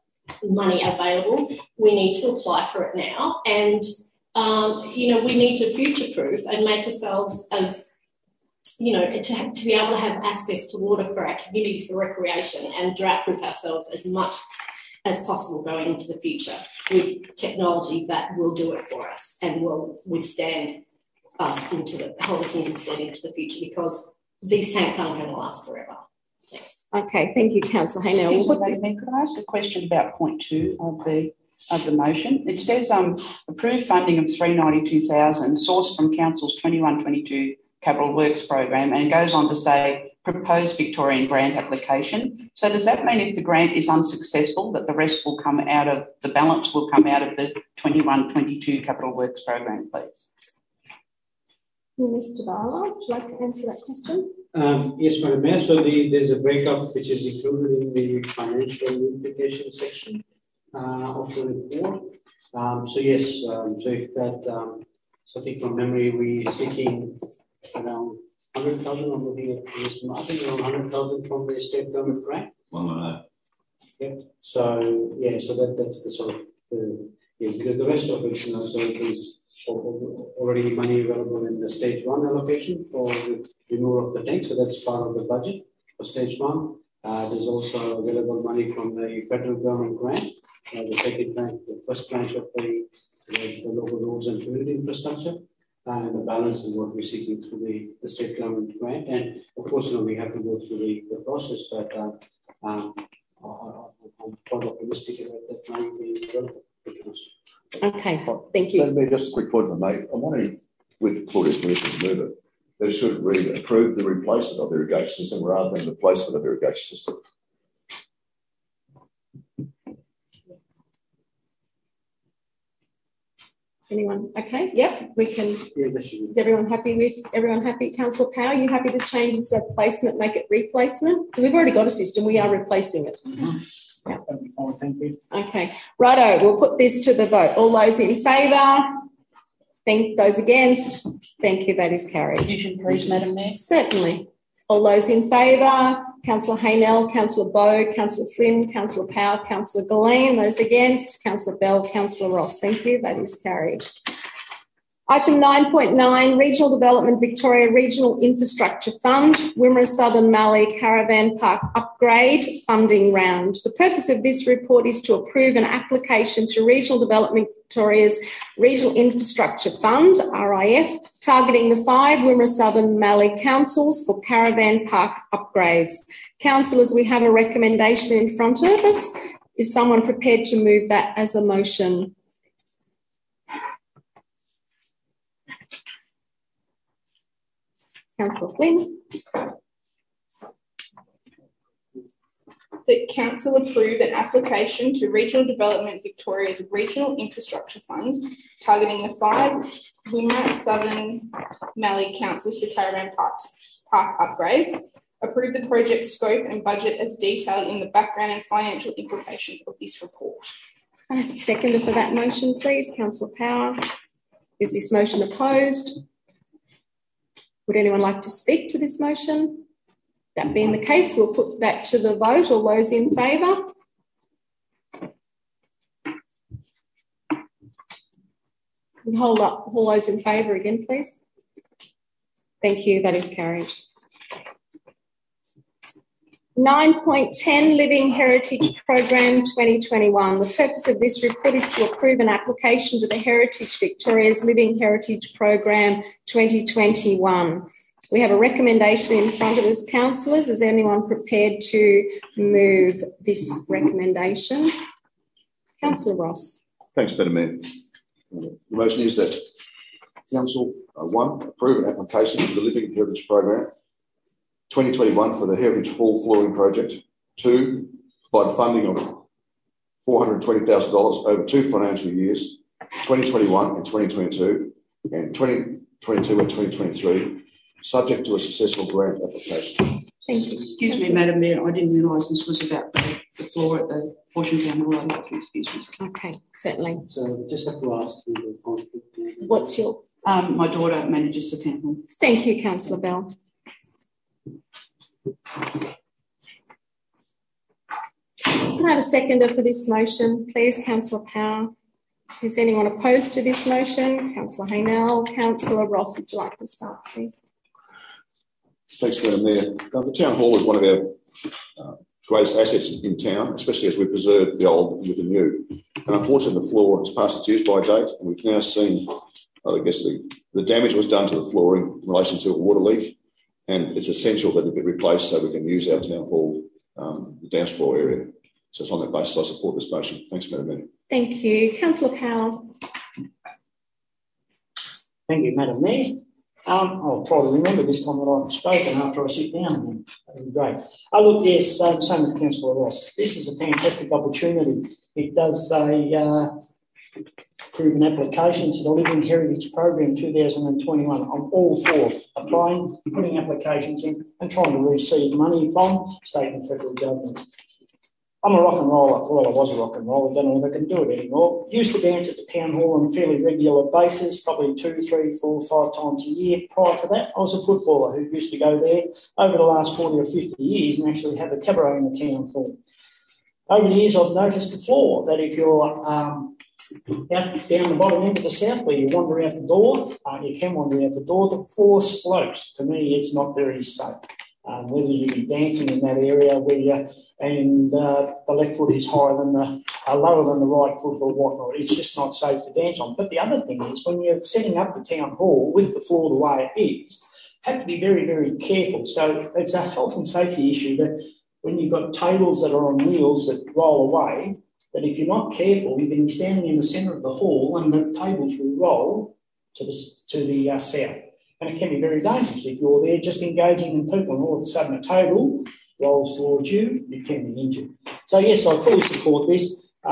money available. We need to apply for it now, and um, you know, we need to future-proof and make ourselves as, you know, to, have, to be able to have access to water for our community for recreation, and drought-proof ourselves as much as possible going into the future with technology that will do it for us and will withstand us into the hold us instead into the future, because these tanks aren't going to last forever. Okay, thank you, Councillor Haynell. Could I ask a question about point two of the of the motion? It says um, approved funding of three hundred ninety-two thousand dollars sourced from Council's twenty-one twenty-two Capital Works program, and it goes on to say proposed Victorian grant application. So does that mean if the grant is unsuccessful that the rest will come out of, the balance will come out of the twenty-one twenty-two Capital Works program, please? Mister Barlow, would you like to answer that question? Um, yes, Madam Mayor. So the, there's a breakup which is included in the financial implication section uh, of the report. Um, so yes, um, so if that, um, so I think from memory, we're seeking around one hundred thousand. I'm looking at this, I think around one hundred thousand from the state government grant. One and a half. Yeah. So yeah, so that that's the sort of the yeah, because the rest of it, you know, so it is already money available in the stage one allocation for the renewal of the tank, so that's part of the budget for stage one. Uh, there's also available money from the federal government grant, uh, the second tranche, the first tranche of the, the, the local roads and community infrastructure, uh, and the balance is what we're seeking through the, the state government grant. And of course, you know, we have to go through the, the process, but uh, um, I'm quite optimistic about that money being available. Okay, thank you. Let me just a quick point for me. I'm wondering, with Claudia's permission to move it, that it should read approve the replacement of the irrigation system rather than the replacement of the irrigation system. Anyone? Okay. Yep. We can. Yeah, that should be. Is everyone happy with? Everyone happy? Councillor Power, are you happy to change instead of placement, make it replacement? Because we've already got a system. We are replacing it. Mm-hmm. Yeah. That'd be fine. Thank you. Okay. Righto. We'll put this to the vote. All those in favour? Thank those against. Thank you. That is carried. Could you please, Madam Mayor? Certainly. All those in favour? Councillor Haynell, Councillor Bowe, Councillor Flynn, Councillor Power, Councillor Gulleen. Those against? Councillor Bell, Councillor Ross. Thank you. That is carried. Item nine point nine, Regional Development Victoria Regional Infrastructure Fund, Wimmera Southern Mallee Caravan Park Upgrade Funding Round. The purpose of this report is to approve an application to Regional Development Victoria's Regional Infrastructure Fund, R I F, targeting the five Wimmera Southern Mallee councils for caravan park upgrades. Councillors, we have a recommendation in front of us. Is someone prepared to move that as a motion? Councillor Flynn. That council approve an application to Regional Development Victoria's Regional Infrastructure Fund, targeting the five Wimmera Southern Mallee councils for caravan park, park upgrades. Approve the project scope and budget as detailed in the background and financial implications of this report. Can I have a seconder for that motion, please? Councillor Power. Is this motion opposed? Would anyone like to speak to this motion? That being the case, we'll put that to the vote. All those in favour? Can you hold up all those in favour again, please? Thank you. That is carried. nine point ten, Living Heritage Program twenty twenty-one. The purpose of this report is to approve an application to the Heritage Victoria's Living Heritage Program twenty twenty-one. We have a recommendation in front of us, councillors. Is anyone prepared to move this recommendation? Councillor Ross. Thanks, Madam Mayor. The motion is that Council, uh, one, approve an application to the Living Heritage Program twenty twenty-one for the Heritage Hall Flooring Project. Two, provide funding of four hundred twenty thousand dollars over two financial years, twenty twenty-one and twenty twenty-two, and twenty twenty-two and twenty twenty-three, subject to a successful grant application. Thank you. Excuse me, Madam Mayor, I didn't realise this was about the, the floor at the Horsham Town Hall. I'd like to excuse me. Okay, certainly. So just have to ask you the conflict. What's your... Um, my daughter manages the town hall. Thank you, Councillor Bell. Can I have a seconder for this motion, please? Councillor Power. Is anyone opposed to this motion? Councillor Haynell. Councillor Ross, would you like to start, please? Thanks, Madam Mayor. Uh, the Town Hall is one of our uh, greatest assets in town, especially as we preserve the old with the new. And unfortunately, the floor has passed its use-by date, and we've now seen, uh, I guess, the, the damage was done to the flooring in relation to a water leak, and it's essential that it be replaced so we can use our Town Hall, um, the dance floor area. So it's on that basis I support this motion. Thanks, Madam Mayor. Thank you. Councillor Powell. Thank you, Madam Mayor. Um, I'll try to remember this time that I've spoken after I sit down again. That'd be great. I look, yes, um, same with Councillor Ross. This is a fantastic opportunity. It does say uh, approve an application to the Living Heritage Program two thousand twenty-one. I'm all for applying, putting applications in and trying to receive money from state and federal governments. I'm a rock and roller. Well, I was a rock and roller. I don't know if I can do it anymore. Used to dance at the Town Hall on a fairly regular basis, probably two, three, four, five times a year. Prior to that, I was a footballer who used to go there over the last forty or fifty years and actually have a cabaret in the Town Hall. Over the years, I've noticed the floor, that if you're um, out down the bottom end of the south where you wander out the door, uh, you can wander out the door, the floor slopes. To me, it's not very safe. Um, whether you be dancing in that area where you, and uh, the left foot is higher than the, uh, lower than the right foot or whatnot, it's just not safe to dance on. But the other thing is when you're setting up the Town Hall with the floor the way it is, have to be very, very careful. So it's a health and safety issue that when you've got tables that are on wheels that roll away, that if you're not careful, you can be standing in the centre of the hall and the tables will roll to the, to the uh, south. And it can be very dangerous if you're there just engaging in people and all of a sudden a table rolls towards you, you can be injured. So yes, I fully support this. Uh,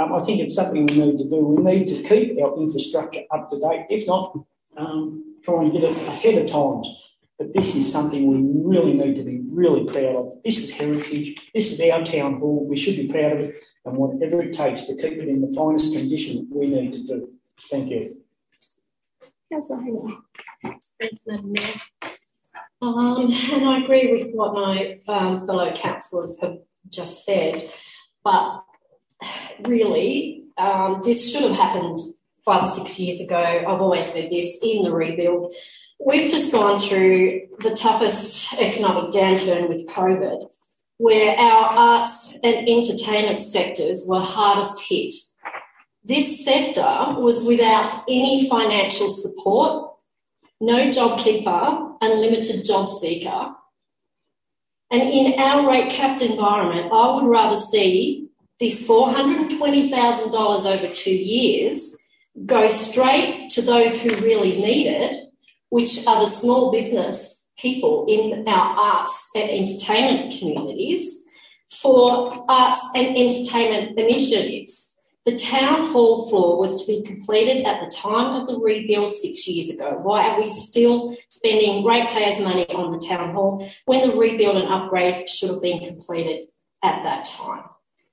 Um, I think it's something we need to do. We need to keep our infrastructure up to date. If not, um, try and get it ahead of times. But this is something we really need to be really proud of. This is heritage. This is our town hall. We should be proud of it, and whatever it takes to keep it in the finest condition, we need to do. Thank you. Councillor Hayne. Thanks, Madam Mayor. Um, and I agree with what my um, fellow councillors have just said, but really, um, this should have happened five or six years ago. I've always said this in the rebuild. We've just gone through the toughest economic downturn with COVID, where our arts and entertainment sectors were hardest hit. This sector was without any financial support, no JobKeeper, unlimited job seeker. And in our rate-capped environment, I would rather see this four hundred twenty thousand dollars over two years go straight to those who really need it, which are the small business people in our arts and entertainment communities, for arts and entertainment initiatives. The town hall floor was to be completed at the time of the rebuild six years ago. Why are we still spending ratepayers' money on the town hall when the rebuild and upgrade should have been completed at that time?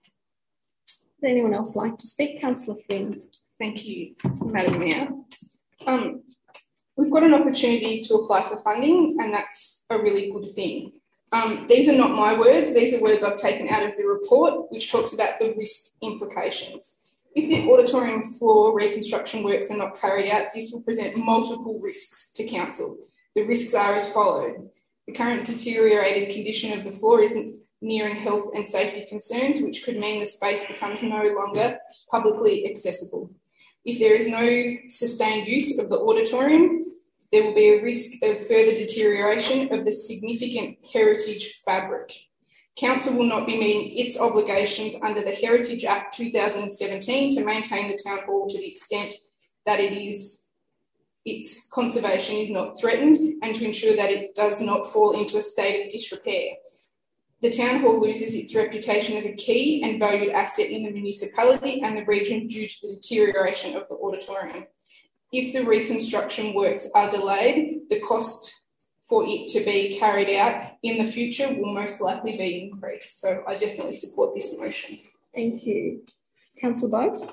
Would anyone else like to speak? Councillor Flynn. Thank you, Madam Mayor. Um, we've got an opportunity to apply for funding, and that's a really good thing. Um, these are not my words, these are words I've taken out of the report, which talks about the risk implications. If the auditorium floor reconstruction works are not carried out, this will present multiple risks to council. The risks are as followed. The current deteriorated condition of the floor is nearing health and safety concerns, which could mean the space becomes no longer publicly accessible. If there is no sustained use of the auditorium, there will be a risk of further deterioration of the significant heritage fabric. Council will not be meeting its obligations under the Heritage Act two thousand seventeen to maintain the town hall to the extent that it is, its conservation is not threatened, and to ensure that it does not fall into a state of disrepair. The town hall loses its reputation as a key and valued asset in the municipality and the region due to the deterioration of the auditorium. If the reconstruction works are delayed, the cost for it to be carried out in the future will most likely be increased. So I definitely support this motion. Thank you. Councillor Bowe?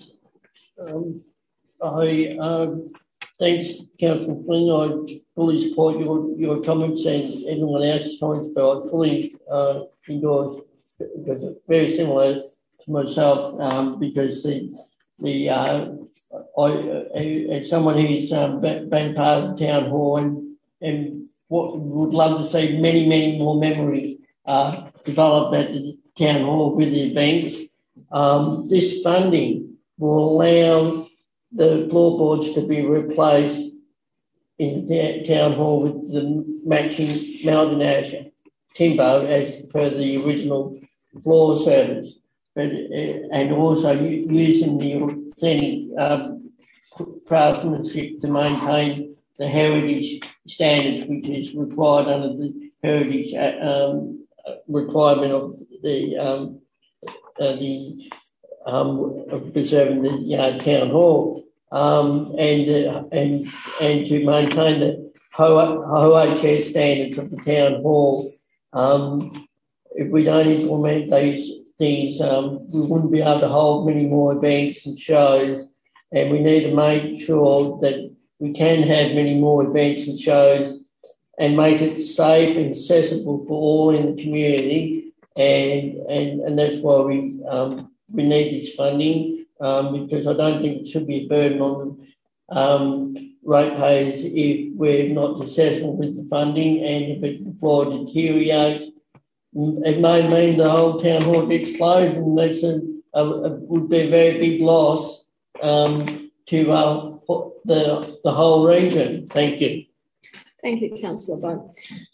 Um, I um, thanks, Councillor Flynn. I fully support your, your comments and everyone else's comments, but I fully uh, endorse because it's very similar to myself um, because the the uh, I uh, as someone who's um, been part of the town hall and and what would love to see many many more memories uh, developed at the town hall with the events. Um, this funding will allow the floorboards to be replaced in the town hall with the matching Malden Ash timber as per the original floor service, but uh, and also using the authentic um, craftsmanship to maintain the heritage standards, which is required under the heritage um, requirement of the um, uh, the um, of preserving the uh, town hall, um, and uh, and and to maintain the H O H S standards of the town hall. Um, if we don't implement these things, um, we wouldn't be able to hold many more events and shows, and we need to make sure that we can have many more events and shows and make it safe and accessible for all in the community, and and, and that's why we um, we need this funding, um, because I don't think it should be a burden on the um, ratepayers if we're not successful with the funding, and if it, the floor deteriorates. It may mean the whole town hall gets closed, and that's a, a, a would be a very big loss um, to uh, the the whole region. Thank you. Thank you, Councillor Bowe.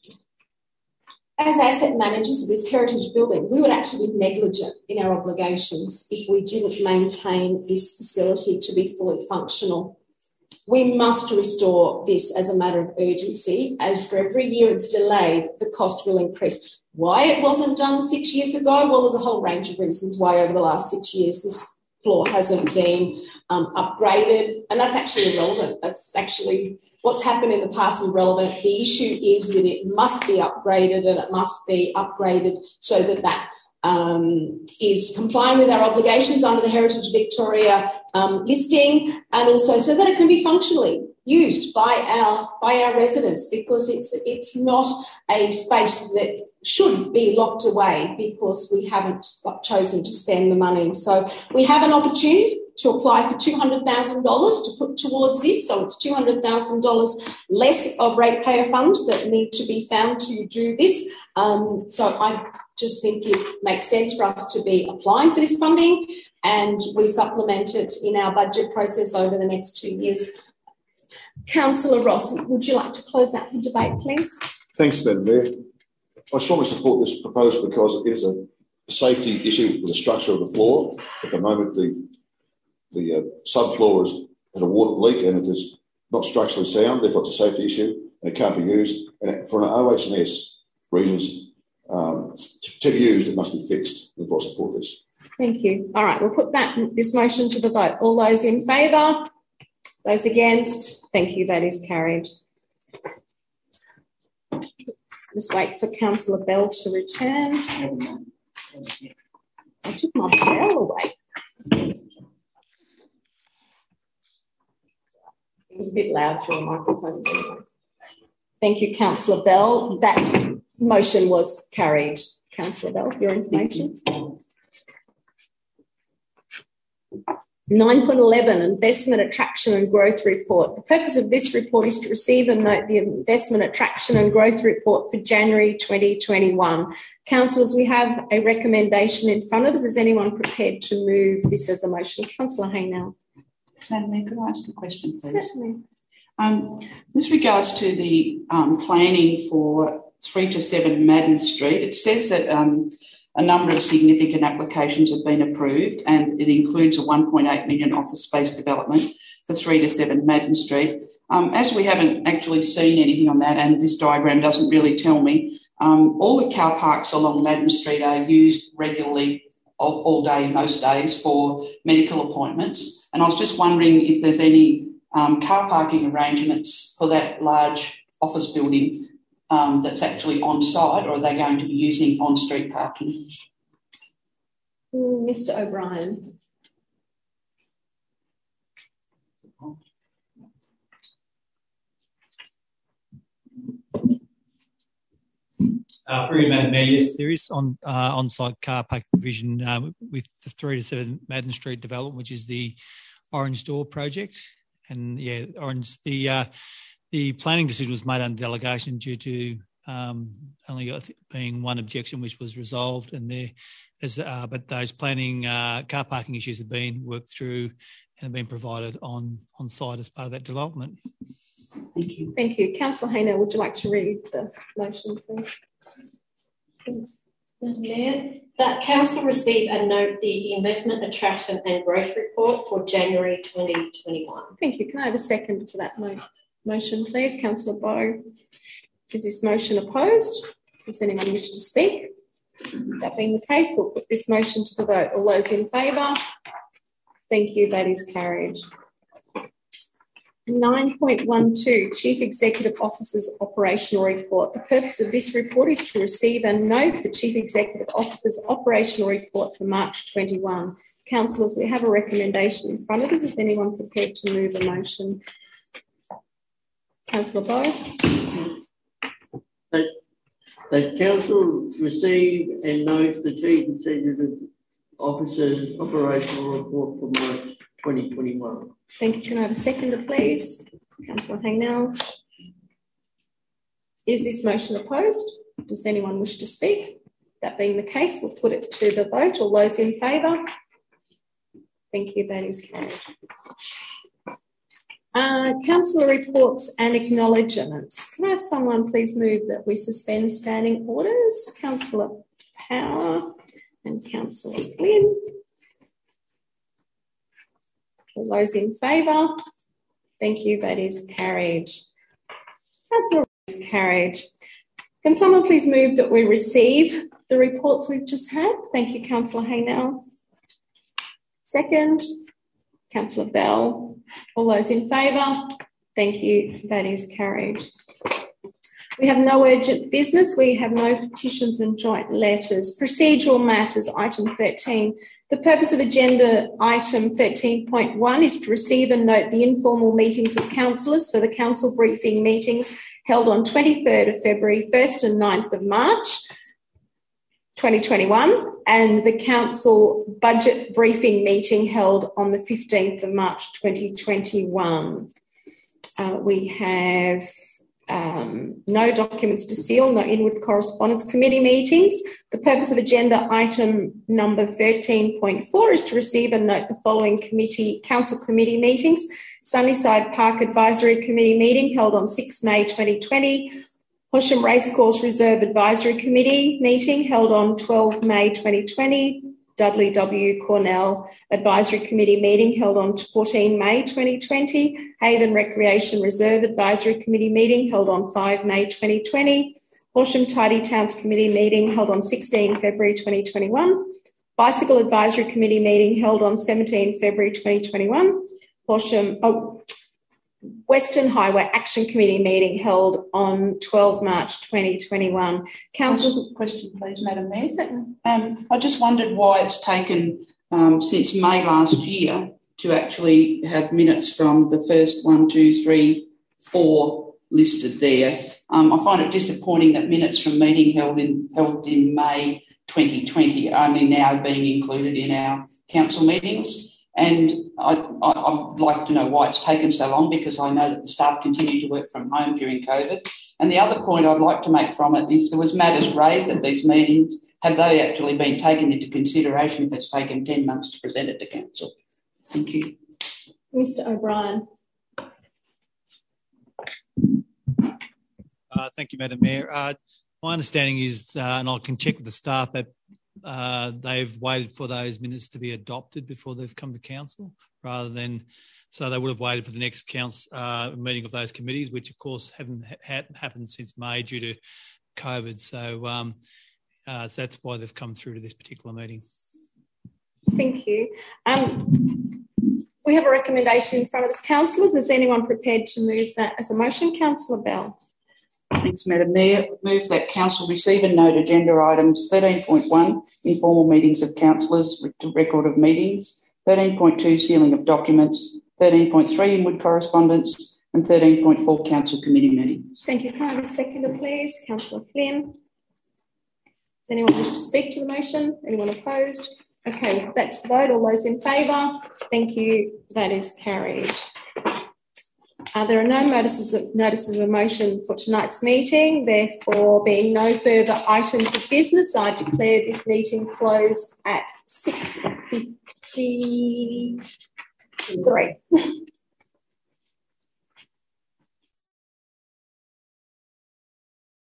As asset managers of this heritage building, we would actually be negligent in our obligations if we didn't maintain this facility to be fully functional. We must restore this as a matter of urgency, as for every year it's delayed, the cost will increase. Why it wasn't done six years ago? Well, there's a whole range of reasons why over the last six years this floor hasn't been um, upgraded, and that's actually irrelevant. That's actually what's happened in the past is relevant. The issue is that it must be upgraded, and it must be upgraded so that that um, is complying with our obligations under the Heritage Victoria um, listing, and also so that it can be functionally used by our by our residents, because it's it's not a space that should be locked away because we haven't got chosen to spend the money. So we have an opportunity to apply for two hundred thousand dollars to put towards this. So it's two hundred thousand dollars less of ratepayer funds that need to be found to do this. Um, so I just think it makes sense for us to be applying for this funding, and we supplement it in our budget process over the next two years. Councillor Ross, would you like to close out the debate, please? Thanks, Madam Mayor. I strongly support this proposal because it is a safety issue with the structure of the floor. At the moment, the the uh, subfloor has had a water leak and it is not structurally sound, therefore it's a safety issue and it can't be used. And for an O H and S reasons, um, to, to be used, it must be fixed. Therefore, I support this. Thank you. All right, we'll put that this motion to the vote. All those in favour? Those against? Thank you. That is carried. Just wait for Councillor Bell to return. I took my bell away. It was a bit loud through the microphone. Thank you, Councillor Bell. That motion was carried. Councillor Bell, your information. nine point eleven, Investment Attraction and Growth Report. The purpose of this report is to receive and note the Investment Attraction and Growth Report for January twenty twenty-one. Councillors, we have a recommendation in front of us. Is anyone prepared to move this as a motion? Councillor Haynell. Madam Mayor, could I ask a question, please? Certainly. Um, with regards to the um, planning for three to seven Madden Street, it says that um, a number of significant applications have been approved, and it includes a one point eight million office space development for three to seven Madden Street. Um, as we haven't actually seen anything on that, and this diagram doesn't really tell me, um, all the car parks along Madden Street are used regularly all, all day, most days, for medical appointments. And I was just wondering if there's any um, car parking arrangements for that large office building Um, that's actually on site, or are they going to be using on-street parking? Mister O'Brien. Uh, for you, Madam Mayor, yes, there is on uh, on-site car park provision uh, with the three to seven Madden Street development, which is the Orange Door project, and yeah, Orange the. Uh, The planning decision was made under delegation due to um, only being one objection, which was resolved, and there, as uh, but those planning uh, car parking issues have been worked through and have been provided on on site as part of that development. Thank you. Thank you, Councillor Haynell. Would you like to read the motion, please? Thanks, Madam Mayor. That council receive and note the Investment Attraction and Growth Report for January twenty twenty-one. Thank you. Can I have a second for that motion? Motion, please. Councillor Bowe. Is this motion opposed? Does anyone wish to speak? That being the case, we'll put this motion to the vote. All those in favour? Thank you. That is carried. nine point one two, Chief Executive Officer's Operational Report. The purpose of this report is to receive and note the Chief Executive Officer's Operational Report for March twenty-one. Councillors, we have a recommendation in front of us. Is anyone prepared to move a motion? Councillor Bowe. That, that council receive and note the Chief Executive Officer's Operational Report for March twenty twenty-one. Thank you. Can I have a seconder, please? Councillor Haynell. Is this motion opposed? Does anyone wish to speak? That being the case, we'll put it to the vote. All those in favour? Thank you. That is carried. Uh, councillor reports and acknowledgements. Can I have someone please move that we suspend standing orders? Councillor Power and Councillor Flynn. All those in favour? Thank you. That is carried. Councillor is carried. Can someone please move that we receive the reports we've just had? Thank you, Councillor Haynell. second. Councillor Bell. All those in favour? Thank you. That is carried. We have no urgent business. We have no petitions and joint letters. Procedural matters, item thirteen. The purpose of agenda item thirteen point one is to receive and note the informal meetings of councillors for the council briefing meetings held on twenty-third of February, first and ninth of March twenty twenty-one, and the council budget briefing meeting held on the fifteenth of March twenty twenty-one. Uh, we have Um, no documents to seal, no inward correspondence. Committee meetings. The purpose of agenda item number thirteen point four is to receive and note the following committee council committee meetings. Sunnyside Park Advisory Committee meeting held on sixth of May twenty twenty. Horsham Racecourse Reserve Advisory Committee meeting held on twelfth of May twenty twenty. Dudley W. Cornell Advisory Committee meeting held on fourteenth of May twenty twenty. Haven Recreation Reserve Advisory Committee meeting held on fifth of May twenty twenty. Horsham Tidy Towns Committee meeting held on sixteenth of February twenty twenty-one. Bicycle Advisory Committee meeting held on seventeenth of February twenty twenty-one. Horsham, oh, Western Highway Action Committee meeting held on twelfth of March twenty twenty-one. Councillors, question, please, Madam Mayor. Um, I just wondered why it's taken um, since May last year to actually have minutes from the first one, two, three, four listed there. Um, I find it disappointing that minutes from meeting held in held in May twenty twenty are only now being included in our council meetings. And I, I, I'd like to know why it's taken so long, because I know that the staff continued to work from home during COVID. And the other point I'd like to make from it, if there was matters raised at these meetings, have they actually been taken into consideration if it's taken ten months to present it to council? Thank you. Mister O'Brien. Uh, thank you, Madam Mayor. Uh, my understanding is, uh, and I can check with the staff, that uh, they've waited for those minutes to be adopted before they've come to council, rather than, so they would have waited for the next council uh, meeting of those committees, which of course haven't ha happened since May due to COVID. So, um, uh, so that's why they've come through to this particular meeting. Thank you. Um, we have a recommendation in front of us, councillors. Is anyone prepared to move that as a motion? Councillor Bell. Thanks, Madam Mayor. Move that council receive and note agenda items thirteen point one, informal meetings of councillors, record of meetings, thirteen point two, sealing of documents, thirteen point three, inward correspondence, and thirteen point four, council committee meetings. Thank you. Can I have a seconder, please? Councillor Flynn. Does anyone wish to speak to the motion? Anyone opposed? Okay, that's the vote. All those in favour? Thank you. That is carried. Uh, there are no notices of, notices of motion for tonight's meeting. Therefore, being no further items of business, I declare this meeting closed at six fifty-three.